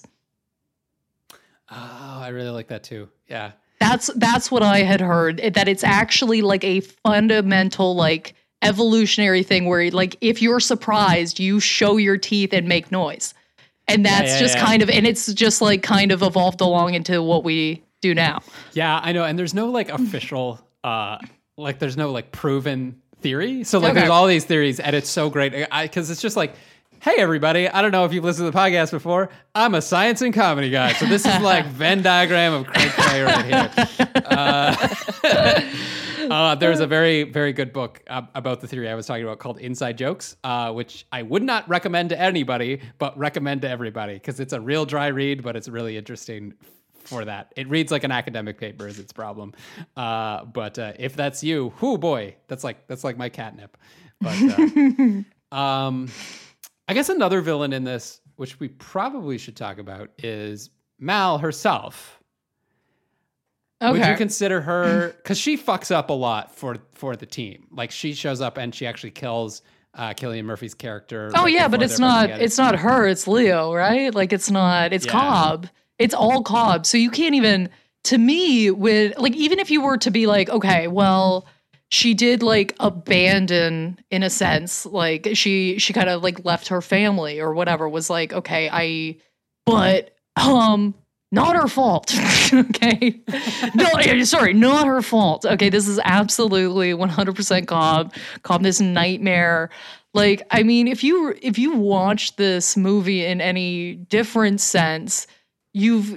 Oh, I really like that too. Yeah. That's that's what I had heard, that it's actually like a fundamental like evolutionary thing where like if you're surprised, you show your teeth and make noise. And that's yeah, yeah, just yeah. kind of, and it's just like kind of evolved along into what we do now. Yeah, I know. And there's no like official, uh, like there's no like proven theory. So like okay. there's all these theories and it's so great. I, cause it's just like, hey everybody, I don't know if you've listened to the podcast before. I'm a science and comedy guy. So this is like Venn diagram of Craig Clay right here. Uh, Uh, there's a very, very good book uh, about the theory I was talking about called Inside Jokes, uh, which I would not recommend to anybody, but recommend to everybody because it's a real dry read, but it's really interesting for that. It reads like an academic paper is its problem. Uh, but uh, if that's you, whoo boy, that's like that's like my catnip. But uh, um, I guess another villain in this, which we probably should talk about, is Mal herself. Okay. Would you consider her, because she fucks up a lot for for the team. Like she shows up and she actually kills uh, Cillian Murphy's character. Oh right yeah, but it's not it's not her, it's Leo, right? Like it's not it's yeah. Cobb. It's all Cobb. So you can't even, to me, with like even if you were to be like, okay, well, she did like abandon in a sense, like she she kind of like left her family or whatever, was like, okay, I but um not her fault. Okay. No, sorry, not her fault. Okay, this is absolutely one hundred percent Cobb. Cobb, this nightmare. Like, I mean, if you if you watch this movie in any different sense, you've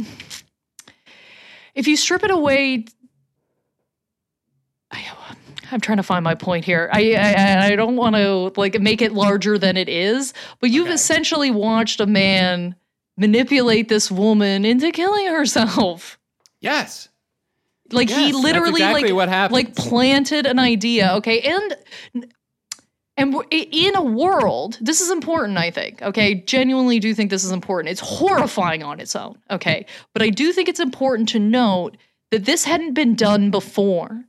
if you strip it away. I, I'm trying to find my point here. I I, I don't want to like make it larger than it is, but you've okay. essentially watched a man manipulate this woman into killing herself. Yes. Like yes, he literally exactly like, what happened. like planted an idea. Okay. And, and in a world, this is important, I think. Okay. Genuinely do think this is important. It's horrifying on its own. Okay. But I do think it's important to note that this hadn't been done before.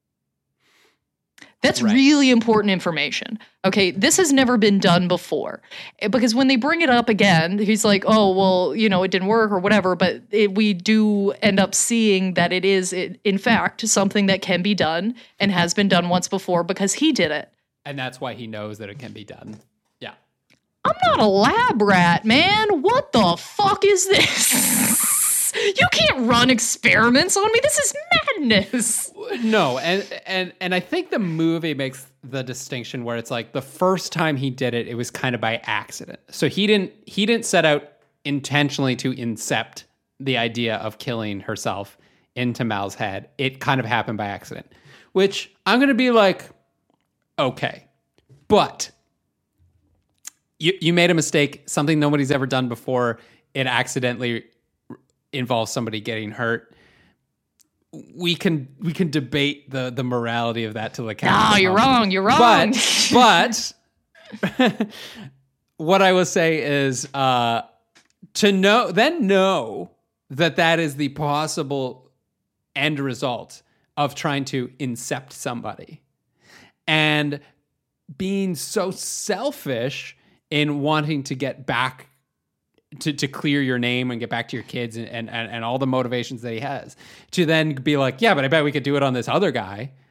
That's right. Really important information. Okay, this has never been done before. Because when they bring it up again, he's like, oh, well, you know, it didn't work or whatever. But it, we do end up seeing that it is, in fact, something that can be done and has been done once before because he did it. And that's why he knows that it can be done. Yeah. I'm not a lab rat, man. What the fuck is this? You can't run experiments on me. This is madness. No, and and and I think the movie makes the distinction where it's like the first time he did it, it was kind of by accident. So he didn't he didn't set out intentionally to incept the idea of killing herself into Mal's head. It kind of happened by accident, which I'm going to be like, okay, but you you made a mistake, something nobody's ever done before. It accidentally involves somebody getting hurt. We can we can debate the the morality of that till the cows. No, you're wrong. You're wrong. But but what I will say is uh, to know then know that that is the possible end result of trying to incept somebody and being so selfish in wanting to get back. To, to clear your name and get back to your kids and, and, and all the motivations that he has to then be like, yeah, but I bet we could do it on this other guy.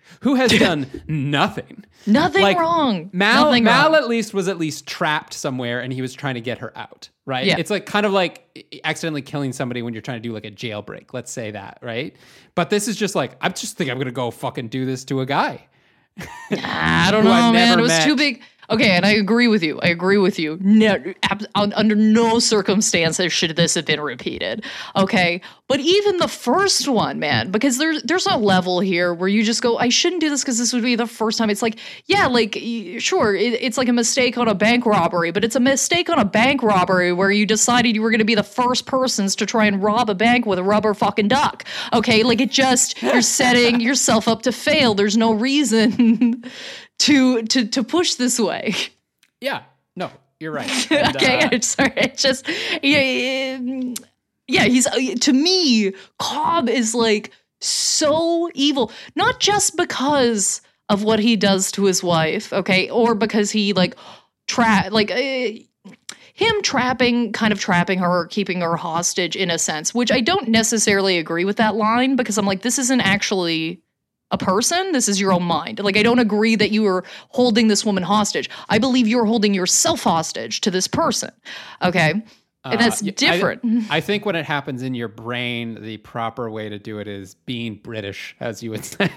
who has done nothing. Nothing like, wrong. Mal, Nothing Mal wrong. at least was at least trapped somewhere and he was trying to get her out, right? Yeah. It's like kind of like accidentally killing somebody when you're trying to do like a jailbreak. Let's say that, right? But this is just like, I just think I'm going to go fucking do this to a guy. I don't who know, I've man. never It was met. too big. Okay, and I agree with you. I agree with you. No, ab- un- under no circumstances should this have been repeated. Okay, but even the first one, man, because there's there's a level here where you just go, I shouldn't do this because this would be the first time. It's like, yeah, like y- sure, it, it's like a mistake on a bank robbery, but it's a mistake on a bank robbery where you decided you were going to be the first persons to try and rob a bank with a rubber fucking duck. Okay, like it just you're setting yourself up to fail. There's no reason. to to to push this way. Yeah, no, you're right. And, okay, uh, I'm sorry. It's just yeah, yeah. He's to me, Cobb is like so evil, not just because of what he does to his wife, okay, or because he like trap like. Uh, Him trapping, kind of trapping her, or keeping her hostage in a sense, which I don't necessarily agree with that line because I'm like, this isn't actually a person. This is your own mind. Like, I don't agree that you are holding this woman hostage. I believe you're holding yourself hostage to this person. Okay. And that's Uh, yeah, different. I, I think when it happens in your brain, the proper way to do it is being British, as you would say.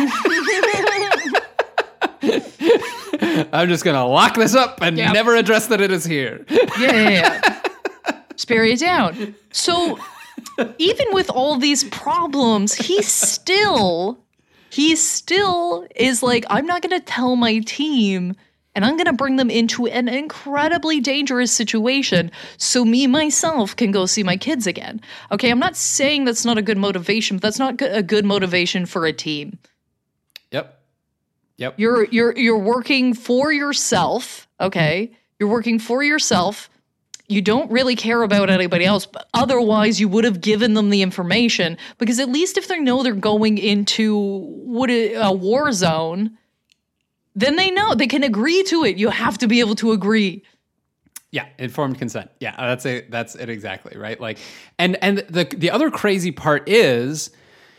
I'm just going to lock this up and Yep. never address that it is here. yeah, yeah, yeah. Just bury it down. So even with all these problems, he still, he still is like, I'm not going to tell my team and I'm going to bring them into an incredibly dangerous situation so me, myself, can go see my kids again. Okay, I'm not saying that's not a good motivation, but that's not go- a good motivation for a team. Yep. Yep. You're you're you're working for yourself, okay? You're working for yourself. You don't really care about anybody else, but otherwise you would have given them the information because at least if they know they're going into what a, a war zone, then they know they can agree to it. You have to be able to agree. Yeah, informed consent. Yeah, that's it. That's it exactly, right? Like, and and the the other crazy part is,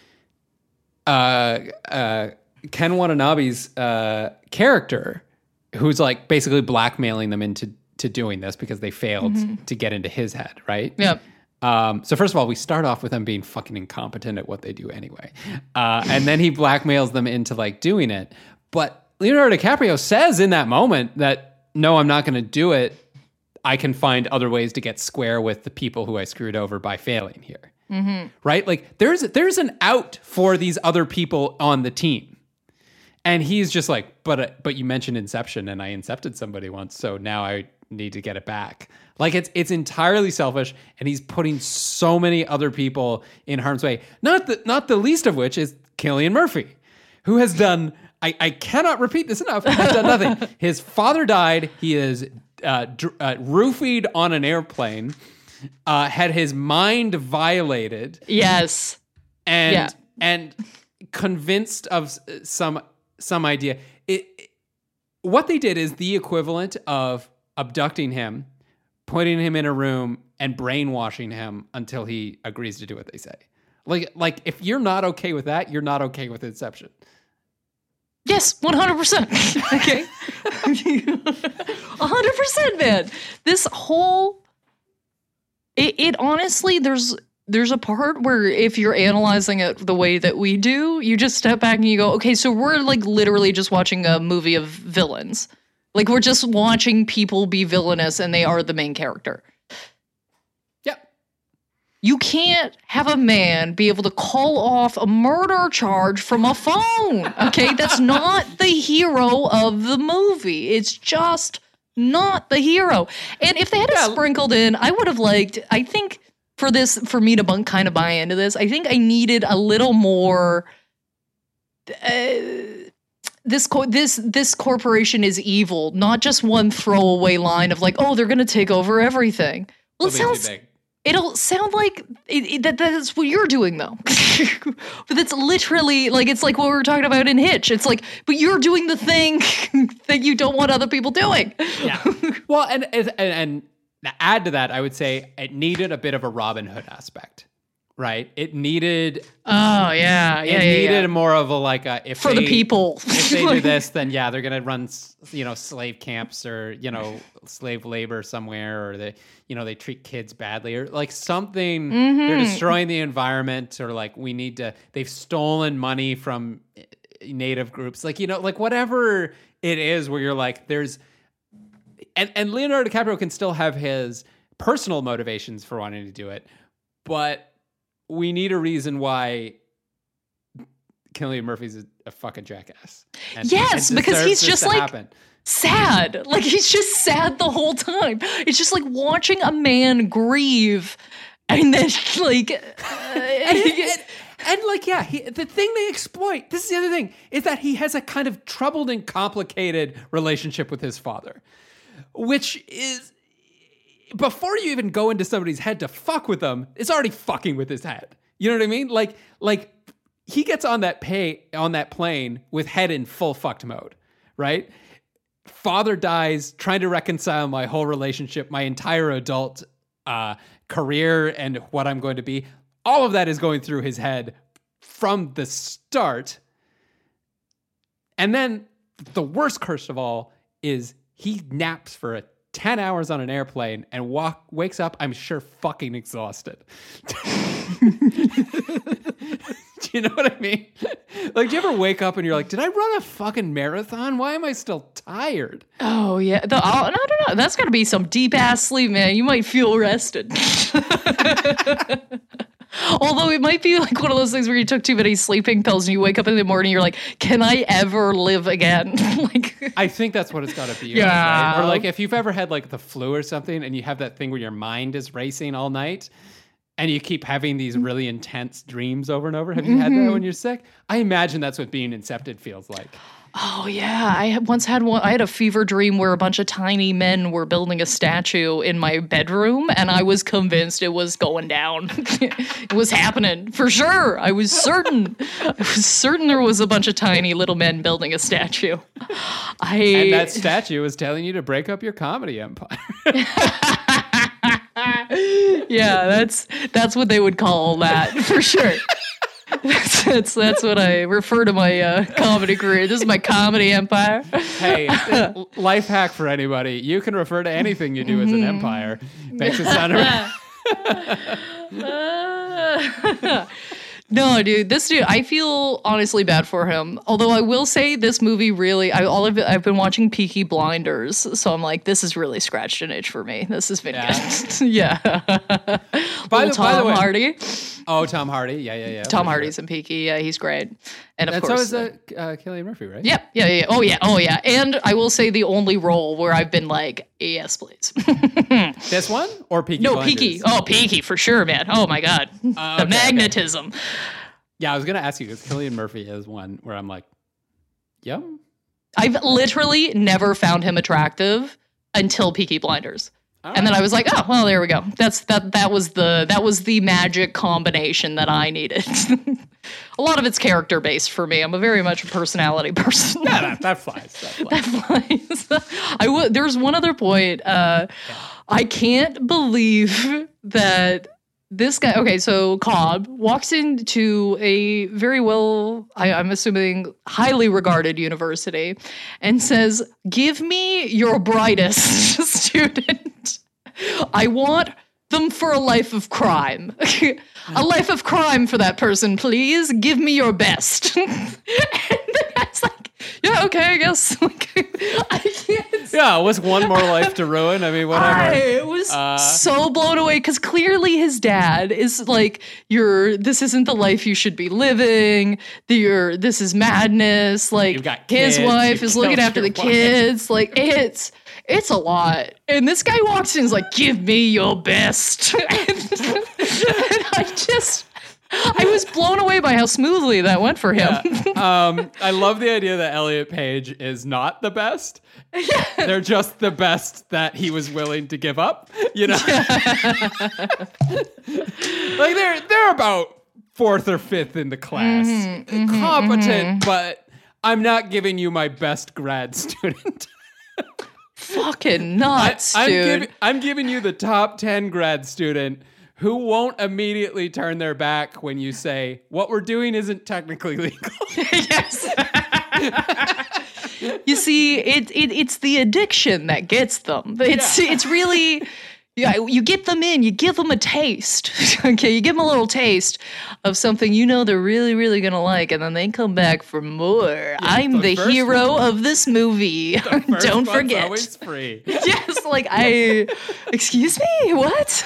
uh, uh, Ken Watanabe's uh character, who's like basically blackmailing them into to doing this because they failed Mm-hmm. to get into his head, right? Yeah. Um, so first of all, we start off with them being fucking incompetent at what they do anyway, uh, and then he blackmails them into like doing it. But Leonardo DiCaprio says in that moment that no, I'm not going to do it. I can find other ways to get square with the people who I screwed over by failing here. Mm-hmm. Right? Like there's there's an out for these other people on the team. And he's just like, but uh, but you mentioned Inception, and I incepted somebody once, so now I need to get it back. Like it's it's entirely selfish, and he's putting so many other people in harm's way. Not the not the least of which is Cillian Murphy, who has done. I, I cannot repeat this enough. Has done nothing. His father died. He is uh, dr- uh, roofied on an airplane. Uh, had his mind violated. Yes. And Yeah. and convinced of s- some. Some idea. It, it, what they did is the equivalent of abducting him, putting him in a room, and brainwashing him until he agrees to do what they say. Like, like if you're not okay with that, you're not okay with Inception. Yes, one hundred percent. Okay. one hundred percent, man. This whole it, it honestly there's There's a part where if you're analyzing it the way that we do, you just step back and you go, okay, so we're like literally just watching a movie of villains. Like we're just watching people be villainous and they are the main character. Yep. You can't have a man be able to call off a murder charge from a phone. Okay, that's not the hero of the movie. It's just not the hero. And if they had Yeah. sprinkled in, I would have liked, I think... For this, for me to bunk, kind of buy into this, I think I needed a little more. Uh, this co- this this corporation is evil, not just one throwaway line of like, oh, they're gonna take over everything. Well, it Little bit too sounds. big. It'll sound like it, it, that. That's what you're doing, though. But it's literally like it's like what we were talking about in Hitch. It's like, but you're doing the thing that you don't want other people doing. Yeah. Well, and and and. Now, add to that, I would say it needed a bit of a Robin Hood aspect, right? It needed Oh yeah, yeah, it yeah, needed yeah. more of a like a if For they, the people. if they do this, then yeah, they're gonna run s- you know slave camps or you know slave labor somewhere, or they you know they treat kids badly or like something. Mm-hmm. They're destroying the environment, or like we need to. They've stolen money from eh, native groups, like you know, like whatever it is, where you're like, there's and and Leonardo DiCaprio can still have his personal motivations for wanting to do it, but we need a reason why Cillian Murphy's a, a fucking jackass. And, Yes, and because deserves he's this just to like happen. sad. Like he's just sad the whole time. It's just like watching a man grieve, and then like, uh, and, and, and like yeah, he, the thing they exploit. This is the other thing is that he has a kind of troubled and complicated relationship with his father, which is before you even go into somebody's head to fuck with them, it's already fucking with his head. You know what I mean? Like like. He gets on that pay on that plane with head in full fucked mode, right? Father dies, trying to reconcile my whole relationship, my entire adult uh, career, and what I'm going to be. All of that is going through his head from the start. And then the worst curse of all is he naps for a ten hours on an airplane and walk wakes up, I'm sure, fucking exhausted. Do you know what I mean? Like, do you ever wake up and you're like, did I run a fucking marathon? Why am I still tired? oh yeah, the, I don't know. That's got to be some deep ass sleep, man. You might feel rested. Although it might be like one of those things where you took too many sleeping pills and you wake up in the morning, you're like, can I ever live again? Like, I think that's what it's got to be. Yeah. Right? Or like if you've ever had like the flu or something and you have that thing where your mind is racing all night and you keep having these really intense dreams over and over. Have you had that when you're sick? I imagine that's what being incepted feels like. oh yeah, I had once had one. I had a fever dream where a bunch of tiny men were building a statue in my bedroom, and I was convinced it was going down. It was happening for sure. I was certain. I was certain there was a bunch of tiny little men building a statue. I And that statue is telling you to break up your comedy empire. yeah, that's that's what they would call that for sure. That's, that's that's what I refer to my uh, comedy career. This is my comedy empire. Hey, life hack for anybody. You can refer to anything you do as an empire. Makes it sound No, dude, this dude, I feel honestly bad for him. Although I will say this movie really, I, all of it, I've been watching Peaky Blinders, so I'm like, this has really scratched an itch for me. This has been Yeah. good. Yeah. By Little the- by the Tom way- Hardy. Oh, Tom Hardy. Yeah, yeah, yeah. Tom for Hardy's sure. in Peaky. Yeah, he's great. And of And so course. is uh, uh, Cillian Murphy, right? Yep. Yeah, yeah. Oh, yeah. Oh, yeah. And I will say the only role where I've been like, yes, please. This one or Peaky no, Blinders? Peaky. Oh, Peaky for sure, man. Oh, my God. Uh, the okay, okay. magnetism. Yeah, I was gonna ask you because Cillian Murphy is one where I'm like, yep. I've literally never found him attractive until Peaky Blinders. And then I was like, oh, well, there we go. That's that that was the that was the magic combination that I needed. A lot of it's character based for me. I'm a very much a personality person. Yeah, that, that flies. That flies. Flies. I w- there's one other point. Uh, I can't believe that this guy. Okay, so Cobb walks into a very well, I, I'm assuming, highly regarded university, and says, "Give me your brightest student. I want them for a life of crime." A life of crime for that person, please. Give me your best. And the guy's like, yeah, okay, I guess. Like, I can't. Yeah, what's one more life to ruin? I mean, whatever. I was Uh, so blown away because clearly his dad is like, "You're. This isn't the life you should be living. The, you're, this is madness." Like You've got his kids, wife you is looking killed after your the wife. kids. Like it's it's a lot. And this guy walks in and is like, "Give me your best." and, and I just. I was blown away by how smoothly that went for him. um, I love the idea that Elliot Page is not the best. They're just the best that he was willing to give up. You know, like they're they're about fourth or fifth in the class, Mm-hmm, competent, but I'm not giving you my best grad student. Fucking nuts, I'm dude. giving I'm giving you the top ten grad student who won't immediately turn their back when you say, what we're doing isn't technically legal. Yes. You see, it, it it's the addiction that gets them. It's Yeah. it's really, yeah, you get them in, you give them a taste. Okay, you give them a little taste of something you know they're really, really going to like, and then they come back for more. I'm the the first hero one- of this movie. First Don't one's forget. always free. Yes, like I, excuse me, what?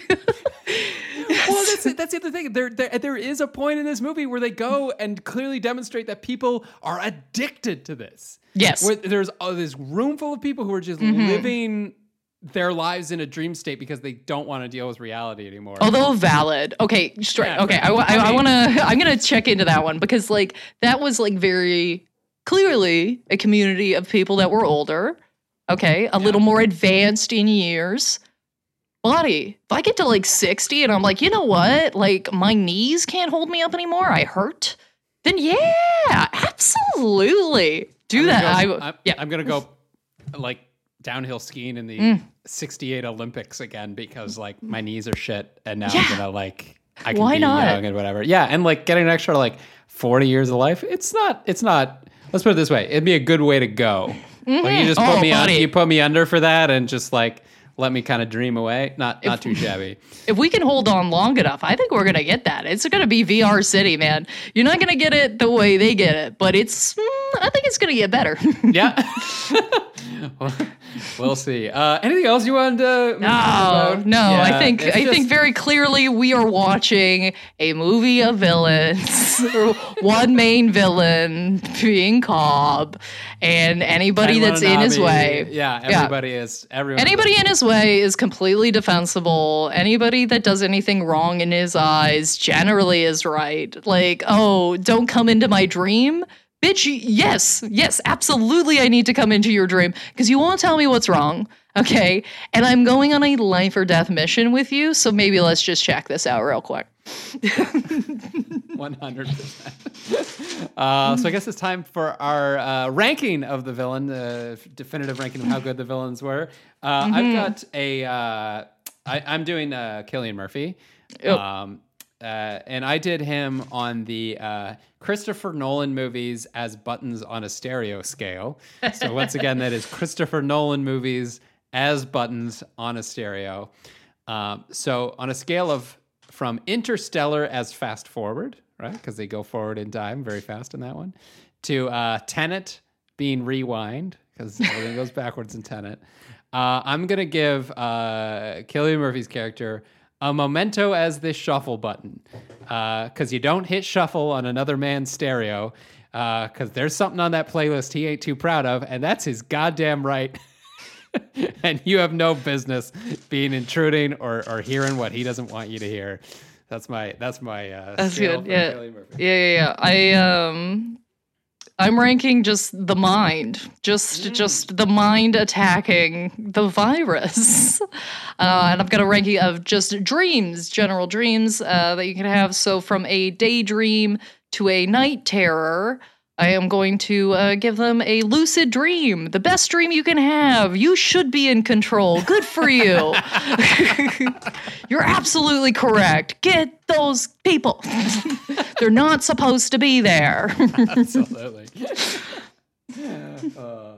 Well, that's that's the other thing. There, there, there is a point in this movie where they go and clearly demonstrate that people are addicted to this. Yes. Where there's uh, this room full of people who are just Mm-hmm. living their lives in a dream state because they don't want to deal with reality anymore. Although valid. Okay, straight. Yeah, Okay, I, wa- I, I I mean- want to. I'm gonna check into that one because like that was like very clearly a community of people that were older. Okay, a little more advanced in years. Buddy, if I get to like sixty and I'm like, you know what? Like my knees can't hold me up anymore. I hurt. Then yeah, absolutely do I'm that. gonna I go- w- I'm, yeah. I'm gonna go like downhill skiing in the Mm. sixty-eight Olympics again because like my knees are shit and now Yeah. I'm gonna like I can Why be not? young and whatever. Yeah, and like getting an extra like forty years of life. It's not. It's not. Let's put it this way. It'd be a good way to go. Like you just put Oh, me on. buddy. You put me under for that and just like let me kind of dream away. Not not too shabby. If we can hold on long enough, I think we're gonna get that. It's gonna be V R City, man. You're not gonna get it the way they get it, but it's. Mm, I think it's gonna get better. Yeah. Well, we'll see. Uh, anything else you wanted to? No, about? no. I Yeah, think it's I just- think very clearly we are watching a movie of villains. One main villain being Cobb, and anybody and that's in his Watanabe. way. Yeah, everybody is. Everyone. Anybody in his way is completely defensible. Anybody that does anything wrong in his eyes generally is right. Like, oh, don't come into my dream. Bitch, y- yes, yes, absolutely I need to come into your dream because you won't tell me what's wrong, okay? And I'm going on a life or death mission with you, so maybe let's just check this out real quick. One hundred percent. Uh, so I guess it's time for our uh, ranking of the villain, the definitive ranking of how good the villains were. Uh, Mm-hmm. I've got a. Uh, I, I'm doing uh, Cillian Murphy. Yep. Um, uh, and I did him on the uh, Christopher Nolan movies as buttons on a stereo scale. So once again, that is Christopher Nolan movies as buttons on a stereo. Um, so on a scale of from Interstellar as fast forward, right? Because they go forward in time very fast in that one, to uh, Tenet being rewind, because everything goes backwards in Tenet. Uh, I'm going to give uh, Cillian Murphy's character a memento as this shuffle button, because you don't hit shuffle on another man's stereo, because there's something on that playlist he ain't too proud of, and that's his goddamn right. And you have no business being intruding or, or hearing what he doesn't want you to hear. That's my that's my uh, That's scale good. for Yeah. Cillian Murphy. Yeah, yeah, yeah. I um I'm ranking just the mind, just Mm. just the mind attacking the virus, uh, and I've got a ranking of just dreams, general dreams uh, that you can have. So from a daydream to a night terror, I am going to uh, give them a lucid dream, the best dream you can have. You should be in control. Good for you. You're absolutely correct. Get those people. They're not supposed to be there. Absolutely. Yeah, uh,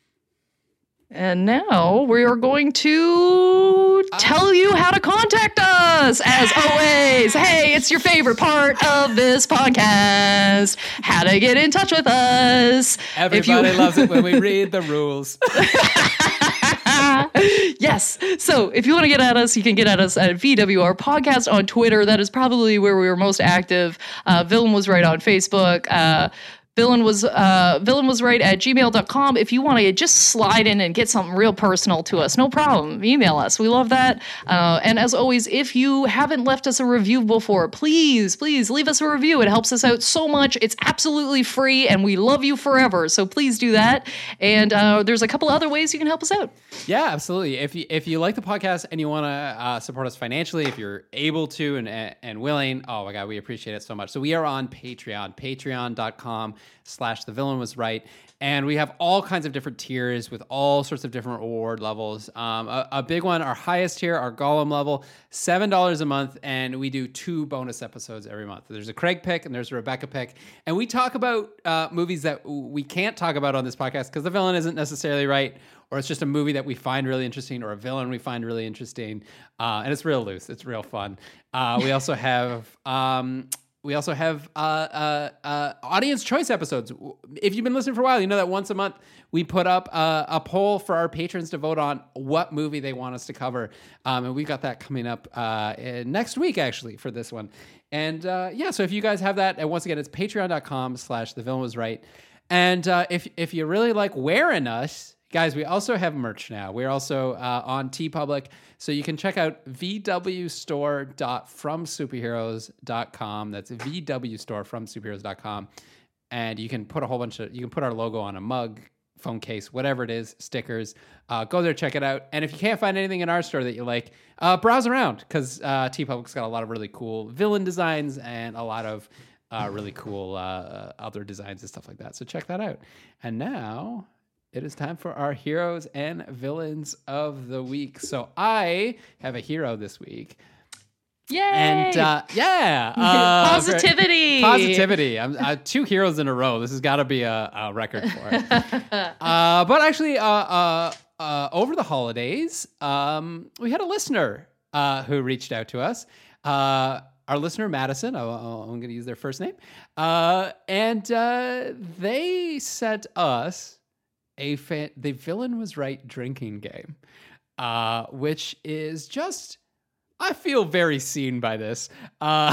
And now we are going to tell you how to contact us. As always, hey, it's your favorite part of this podcast. How to get in touch with us. If you- everybody loves it when we read the rules. Yes. So if you want to get at us, you can get at us at V W R Podcast on Twitter. That is probably where we were most active. Uh, Villain was right on Facebook. Uh, Villain was uh, villain was right at gmail dot com. If you want to just slide in and get something real personal to us, no problem. Email us. We love that. Uh, and as always, if you haven't left us a review before, please, please leave us a review. It helps us out so much. It's absolutely free, and we love you forever. So please do that. And uh, there's a couple other ways you can help us out. Yeah, absolutely. If you if you like the podcast and you want to uh, support us financially, if you're able to and and willing, oh my God, we appreciate it so much. So we are on Patreon, patreon dot com slash the villain was right. And we have all kinds of different tiers with all sorts of different reward levels. Um, a, a big one, our highest tier, our Gollum level, seven dollars a month. And we do two bonus episodes every month. There's a Craig pick and there's a Rebecca pick. And we talk about uh, movies that we can't talk about on this podcast because the villain isn't necessarily right, or it's just a movie that we find really interesting, or a villain we find really interesting. Uh, and it's real loose. It's real fun. Uh, we also have... Um, We also have uh, uh, uh, audience choice episodes. If you've been listening for a while, you know that once a month we put up uh, a poll for our patrons to vote on what movie they want us to cover. Um, and we've got that coming up uh, next week, actually, for this one. And uh, yeah, so if you guys have that, and once again, it's patreon.com slash the villain was right. And uh, if, if you really like wearing us, guys, we also have merch now. We're also uh, on TeePublic, so you can check out v w store dot from superheroes dot com. That's v w store from superheroes dot com, and you can put a whole bunch of you can put our logo on a mug, phone case, whatever it is, stickers. Uh, go there, check it out. And if you can't find anything in our store that you like, uh, browse around because uh, TeePublic's got a lot of really cool villain designs and a lot of uh, really cool uh, other designs and stuff like that. So check that out. And now it is time for our heroes and villains of the week. So I have a hero this week. Yay! And uh, yeah. Uh, positivity. Positivity. I'm uh, two heroes in a row. This has got to be a, a record for it. uh, but actually, uh, uh, uh, over the holidays, um, we had a listener uh, who reached out to us. Uh, our listener, Madison, I, I'm going to use their first name. Uh, and uh, they sent us A fan, the villain was right drinking game, uh, which is just, I feel very seen by this. Uh,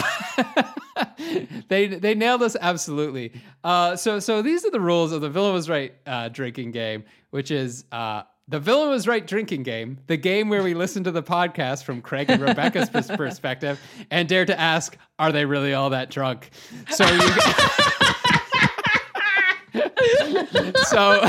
they they nailed us absolutely. Uh, so so these are the rules of the villain was right uh, drinking game, which is uh, the villain was right drinking game, the game where we listen to the podcast from Craig and Rebecca's pers- perspective and dare to ask, are they really all that drunk? So you. So,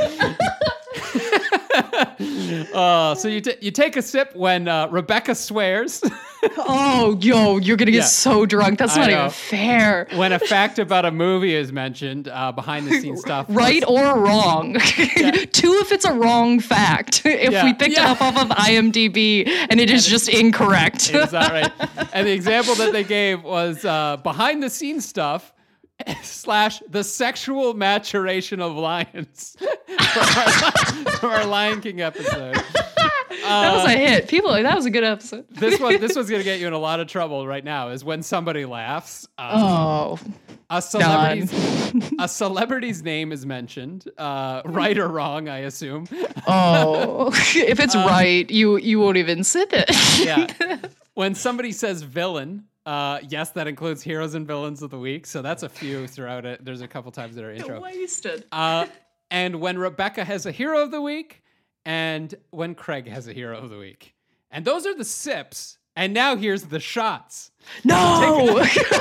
uh, so you t- you take a sip when uh, Rebecca swears. Oh, yo, you're gonna get Yeah. so drunk. That's I not know. even fair. When a fact about a movie is mentioned, uh, behind the scenes stuff. Right or wrong. Two if it's a wrong fact. If Yeah. we picked Yeah. it up off of I M D B and it is just incorrect. Is that right? And the example that they gave was uh, behind the scenes stuff. Slash the sexual maturation of lions for our, for our Lion King episode. That was a hit. People like that was a good episode. This one, this one's gonna get you in a lot of trouble right now. Is when somebody laughs. Um, Oh, a celebrity's a celebrity's name is mentioned, uh, right or wrong, I assume. oh! If it's right, you you won't even sip it. Yeah. When somebody says villain. Uh, yes, that includes heroes and villains of the week. So that's a few throughout it. There's a couple times that are intro. Wasted. Uh, and when Rebecca has a hero of the week, and when Craig has a hero of the week, and those are the sips. And now here's the shots. No.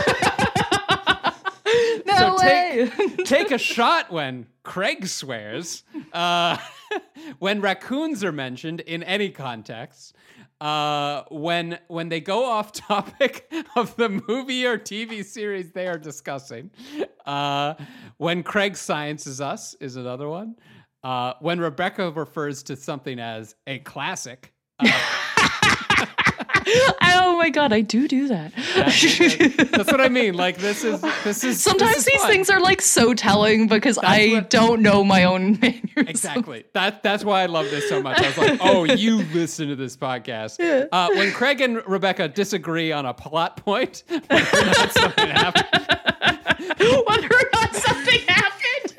No So way. take, take a shot when Craig swears. Uh, when raccoons are mentioned in any context. Uh, when when they go off topic of the movie or T V series they are discussing. Uh, when Craig sciences us is another one. Uh, when Rebecca refers to something as a classic. Uh, Oh my god, I do do that. that- that's what I mean. Like this is this is Sometimes this is these fun. things are like so telling because I what- don't know my own mannerisms. Exactly. That that's why I love this so much. I was like, oh, you listen to this podcast. Uh, when Craig and Rebecca disagree on a plot point, whether or not something happened, Whether or not something happened.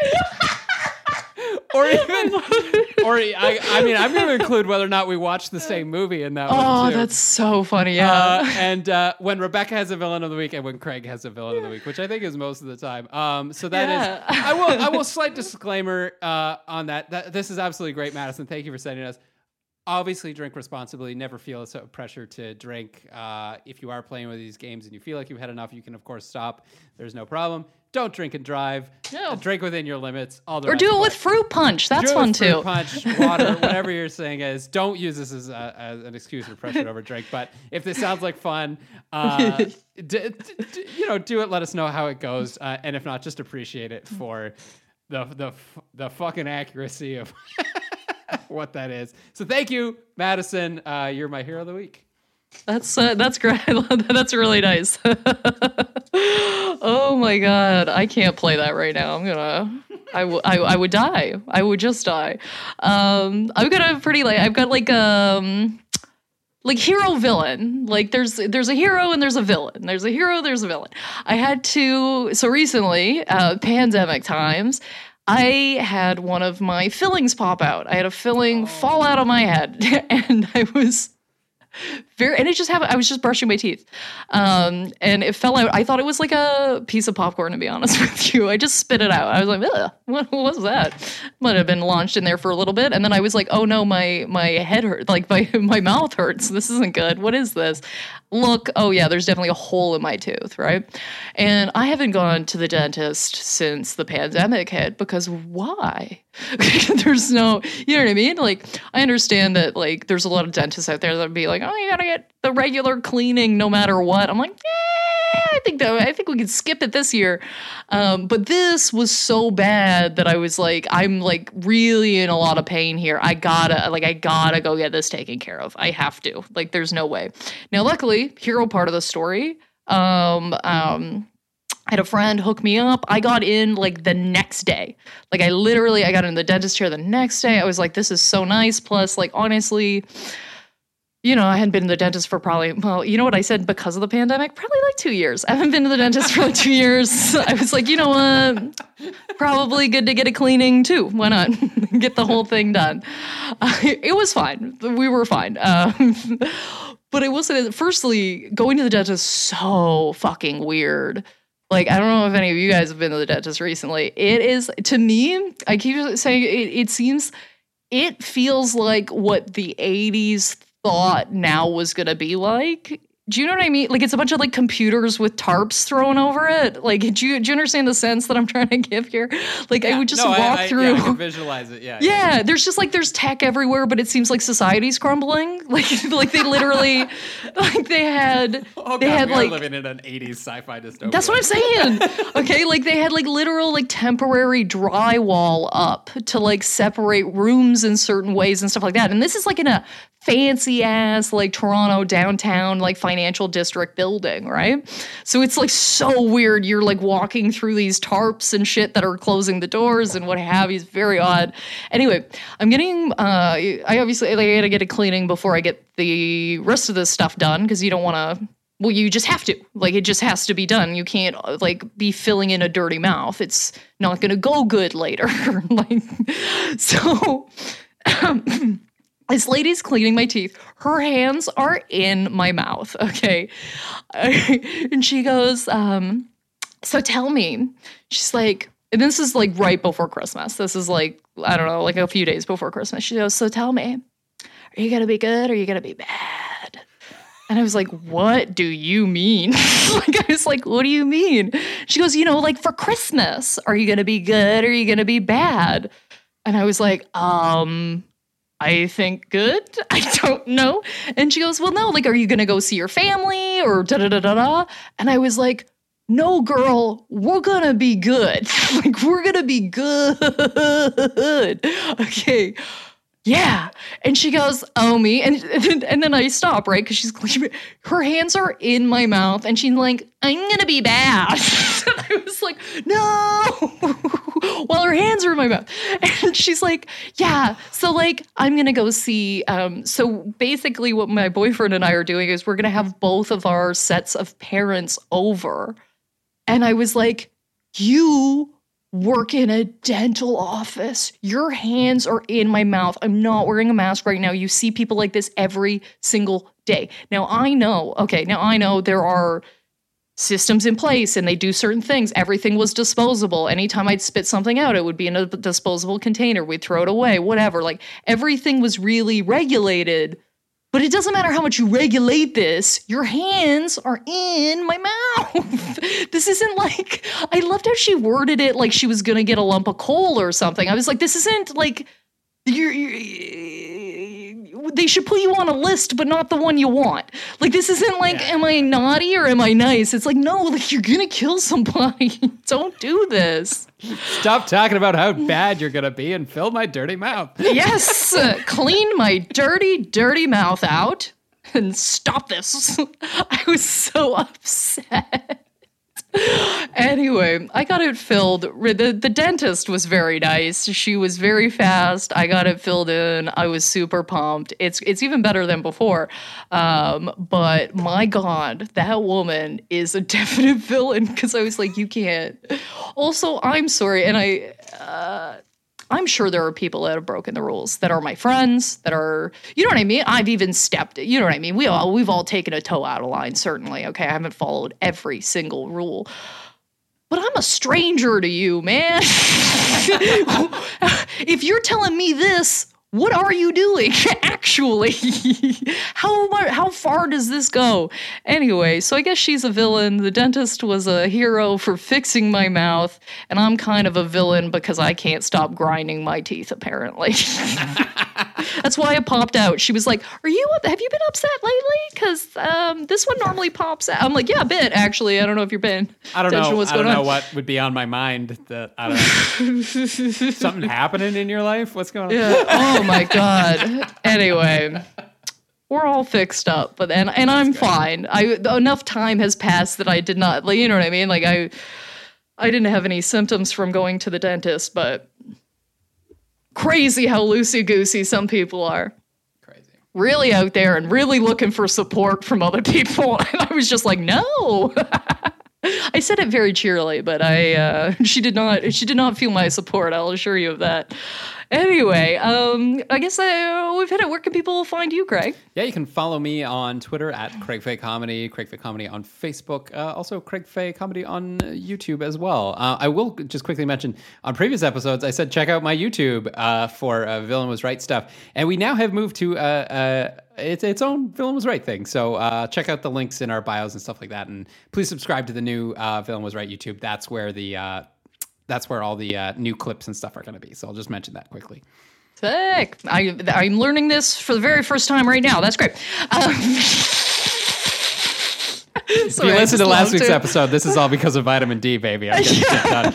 or even, or I, I mean, I'm going to include whether or not we watched the same movie in that one Oh, too. that's so funny. Yeah. Uh, and uh, when Rebecca has a villain of the week, and when Craig has a villain of the week, which I think is most of the time. Um, so that Yeah. is, I will, I will slight disclaimer uh, on that. That this is absolutely great, Madison. Thank you for sending us. obviously drink responsibly. Never feel so pressure to drink. Uh, if you are playing with these games and you feel like you've had enough, you can of course stop. There's no problem. Don't drink and drive. No. Drink within your limits. All the or rest do it of with fruit punch. That's do it fun with fruit too. Punch, water, whatever you're saying is. Don't use this as, a, as an excuse for pressure to overdrink. But if this sounds like fun, uh, d- d- d- you know, do it. Let us know how it goes, uh, and if not, just appreciate it for the the the fucking accuracy of what that is. So thank you, Madison. Uh, you're my hero of the week. That's uh, that's great. I love that. That's really nice. Oh my god, I can't play that right now. I'm gonna, I, w- I, I would die. I would just die. Um, I've got a pretty like I've got like um like hero villain. Like there's there's a hero and there's a villain. There's a hero, there's a villain. I had to so recently, uh, pandemic times. I had one of my fillings pop out. I had a filling oh. fall out of my head, and I was. Very, and it just happened. I was just brushing my teeth, um, and it fell out. I thought it was like a piece of popcorn, to be honest with you. I just spit it out. I was like, ugh, what was that? Might have been launched in there for a little bit, and then I was like, oh no, my my head hurt. Like my my mouth hurts. This isn't good. What is this? Look, oh yeah, there's definitely a hole in my tooth, right? And I haven't gone to the dentist since the pandemic hit because why? There's no, you know what I mean? Like, I understand that, like, there's a lot of dentists out there that would be like, oh, you gotta get the regular cleaning no matter what. I'm like, eh, I think that, I think we can skip it this year. Um, but this was so bad that I was like, I'm like really in a lot of pain here. I gotta, like, I gotta go get this taken care of. I have to. Like, there's no way. Now, luckily, hero part of the story, um, um, I had a friend hook me up. I got in like the next day. Like I literally, I got in the dentist chair the next day. I was like, this is so nice. Plus, like, honestly, you know, I hadn't been to the dentist for probably, well, you know what I said because of the pandemic? Probably like two years. I haven't been to the dentist for like two years. I was like, you know what? Probably good to get a cleaning too. Why not? Get the whole thing done. Uh, it was fine. We were fine. Um, but I will say that firstly, going to the dentist is so fucking weird. Like, I don't know if any of you guys have been to the dentist recently. It is, to me, I keep saying it, it seems, it feels like what the eighties thought now was going to be like. Do you know what I mean? Like, it's a bunch of, like, computers with tarps thrown over it. Like, do you, do you understand the sense that I'm trying to give here? Like, yeah, I would just no, walk I, I, through. Yeah, I can visualize it, yeah. Yeah, yeah, there's just, like, there's tech everywhere, but it seems like society's crumbling. Like, like they literally, like, they had, oh, they God, had, we like. are living in an eighties sci-fi dystopia. That's what I'm saying. Okay, like, they had, like, literal, like, temporary drywall up to, like, separate rooms in certain ways and stuff like that. And this is, like, in a fancy ass like Toronto downtown like financial district building, right? So it's like so weird. You're like walking through these tarps and shit that are closing the doors and what have you. It's very odd. Anyway, I'm getting uh I obviously like I gotta get a cleaning before I get the rest of this stuff done because you don't want to. Well, you just have to. Like, it just has to be done. You can't, like, be filling in a dirty mouth. It's not going to go good later. Like, so this lady's cleaning my teeth. Her hands are in my mouth, okay? And she goes, um, so tell me, she's like, and this is, like, right before Christmas. This is, like, I don't know, like a few days before Christmas. She goes, so tell me, are you going to be good or are you going to be bad? And I was like, what do you mean? Like, I was like, what do you mean? She goes, you know, like for Christmas, are you going to be good or are you going to be bad? And I was like, um, I think good. I don't know. And she goes, well, no, like, are you going to go see your family or da da da da da? And I was like, no, girl, we're going to be good. Like, we're going to be good. Okay. Yeah. And she goes, oh, me. And, and, and then I stop, right? Because she's, her hands are in my mouth. And she's like, I'm going to be bad. And I was like, no. While her hands are in my mouth. And she's like, yeah. So, like, I'm going to go see. Um, so, basically, what my boyfriend and I are doing is we're going to have both of our sets of parents over. And I was like, you work in a dental office. Your hands are in my mouth. I'm not wearing a mask right now. You see people like this every single day. Now I know, okay, now I know there are systems in place and they do certain things. Everything was disposable. Anytime I'd spit something out, it would be in a disposable container. We'd throw it away, whatever. Like everything was really regulated. But it doesn't matter how much you regulate this, your hands are in my mouth. This isn't like, I loved how she worded it like she was going to get a lump of coal or something. I was like, this isn't like, you're, you're, they should put you on a list, but not the one you want. Like, this isn't like, yeah. Am I naughty or am I nice? It's like, no, like, you're going to kill somebody. Don't do this. Stop talking about how bad you're going to be and fill my dirty mouth. Yes. Uh, clean my dirty, dirty mouth out and stop this. I was so upset. Anyway, I got it filled. The, the dentist was very nice. She was very fast. I got it filled in. I was super pumped. It's it's even better than before. Um, but my God, that woman is a definite villain because I was like, you can't. Also, I'm sorry. And I... Uh, I'm sure there are people that have broken the rules that are my friends, that are, you know what I mean? I've even stepped, you know what I mean? We all, we've all taken a toe out of line, certainly. Okay. I haven't followed every single rule, but I'm a stranger to you, man. If you're telling me this, what are you doing? Actually, how how far does this go? Anyway, so I guess she's a villain. The dentist was a hero for fixing my mouth, and I'm kind of a villain because I can't stop grinding my teeth, apparently. That's why it popped out. She was like, "Are you? Have you been upset lately? Because um, this one normally pops out." I'm like, "Yeah, a bit actually. I don't know if you're been. I don't know. What's I don't going know on. What would be on my mind. That I don't know. Something happening in your life? What's going on?" Yeah. Oh my God. Anyway, we're all fixed up, but and and I'm good. Fine. I enough time has passed that I did not. Like, you know what I mean? Like I, I didn't have any symptoms from going to the dentist, but. Crazy how loosey-goosey some people are. Crazy. Really out there and really looking for support from other people. And I was just like, no. I said it very cheerily, but I uh, she did not she did not feel my support, I'll assure you of that. Anyway, um, I guess uh, we've hit it. Where can people find you, Craig? Yeah, you can follow me on Twitter at Craig Fay Comedy, Craig Fay Comedy on Facebook, uh, also Craig Fay Comedy on YouTube as well. Uh, I will just quickly mention, on previous episodes, I said check out my YouTube uh, for uh, Villain Was Right stuff. And we now have moved to uh, uh, its, its own Villain Was Right thing. So uh, check out the links in our bios and stuff like that. And please subscribe to the new uh, Villain Was Right YouTube. That's where the... Uh, That's where all the uh, new clips and stuff are going to be. So I'll just mention that quickly. Sick. I, I'm learning this for the very first time right now. That's great. Um, if you listen to last week's to. episode, this is all because of vitamin D, baby. I'm getting shit done.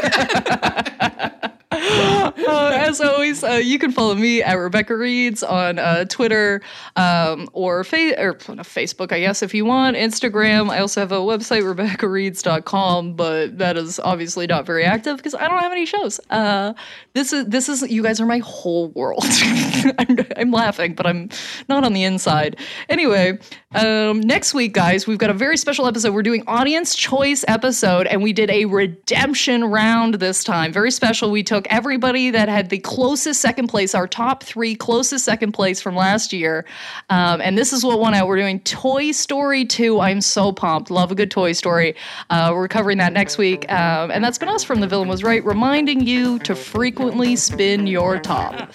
Uh, as always, uh, you can follow me at Rebecca Reads on uh, Twitter um, or, fa- or Facebook, I guess, if you want. Instagram. I also have a website, rebecca reads dot com, but that is obviously not very active because I don't have any shows. Uh, this is this is you guys are my whole world. I'm, I'm laughing, but I'm not on the inside. Anyway, um, next week, guys, we've got a very special episode. We're doing audience choice episode, and we did a redemption round this time. Very special. We took everybody that had the closest second place, our top three closest second place from last year. Um, and this is what won out. We're doing Toy Story two. I'm so pumped. Love a good Toy Story. Uh, we're covering that next week. Um, and that's been us from The Villain Was Right, reminding you to frequently spin your top.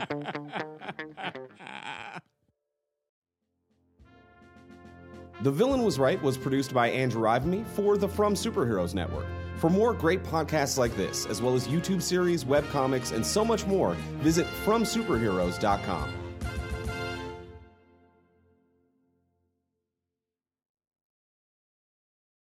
The Villain Was Right was produced by Andrew Ivamy for the From Superheroes Network. For more great podcasts like this, as well as YouTube series, webcomics, and so much more, visit from superheroes dot com.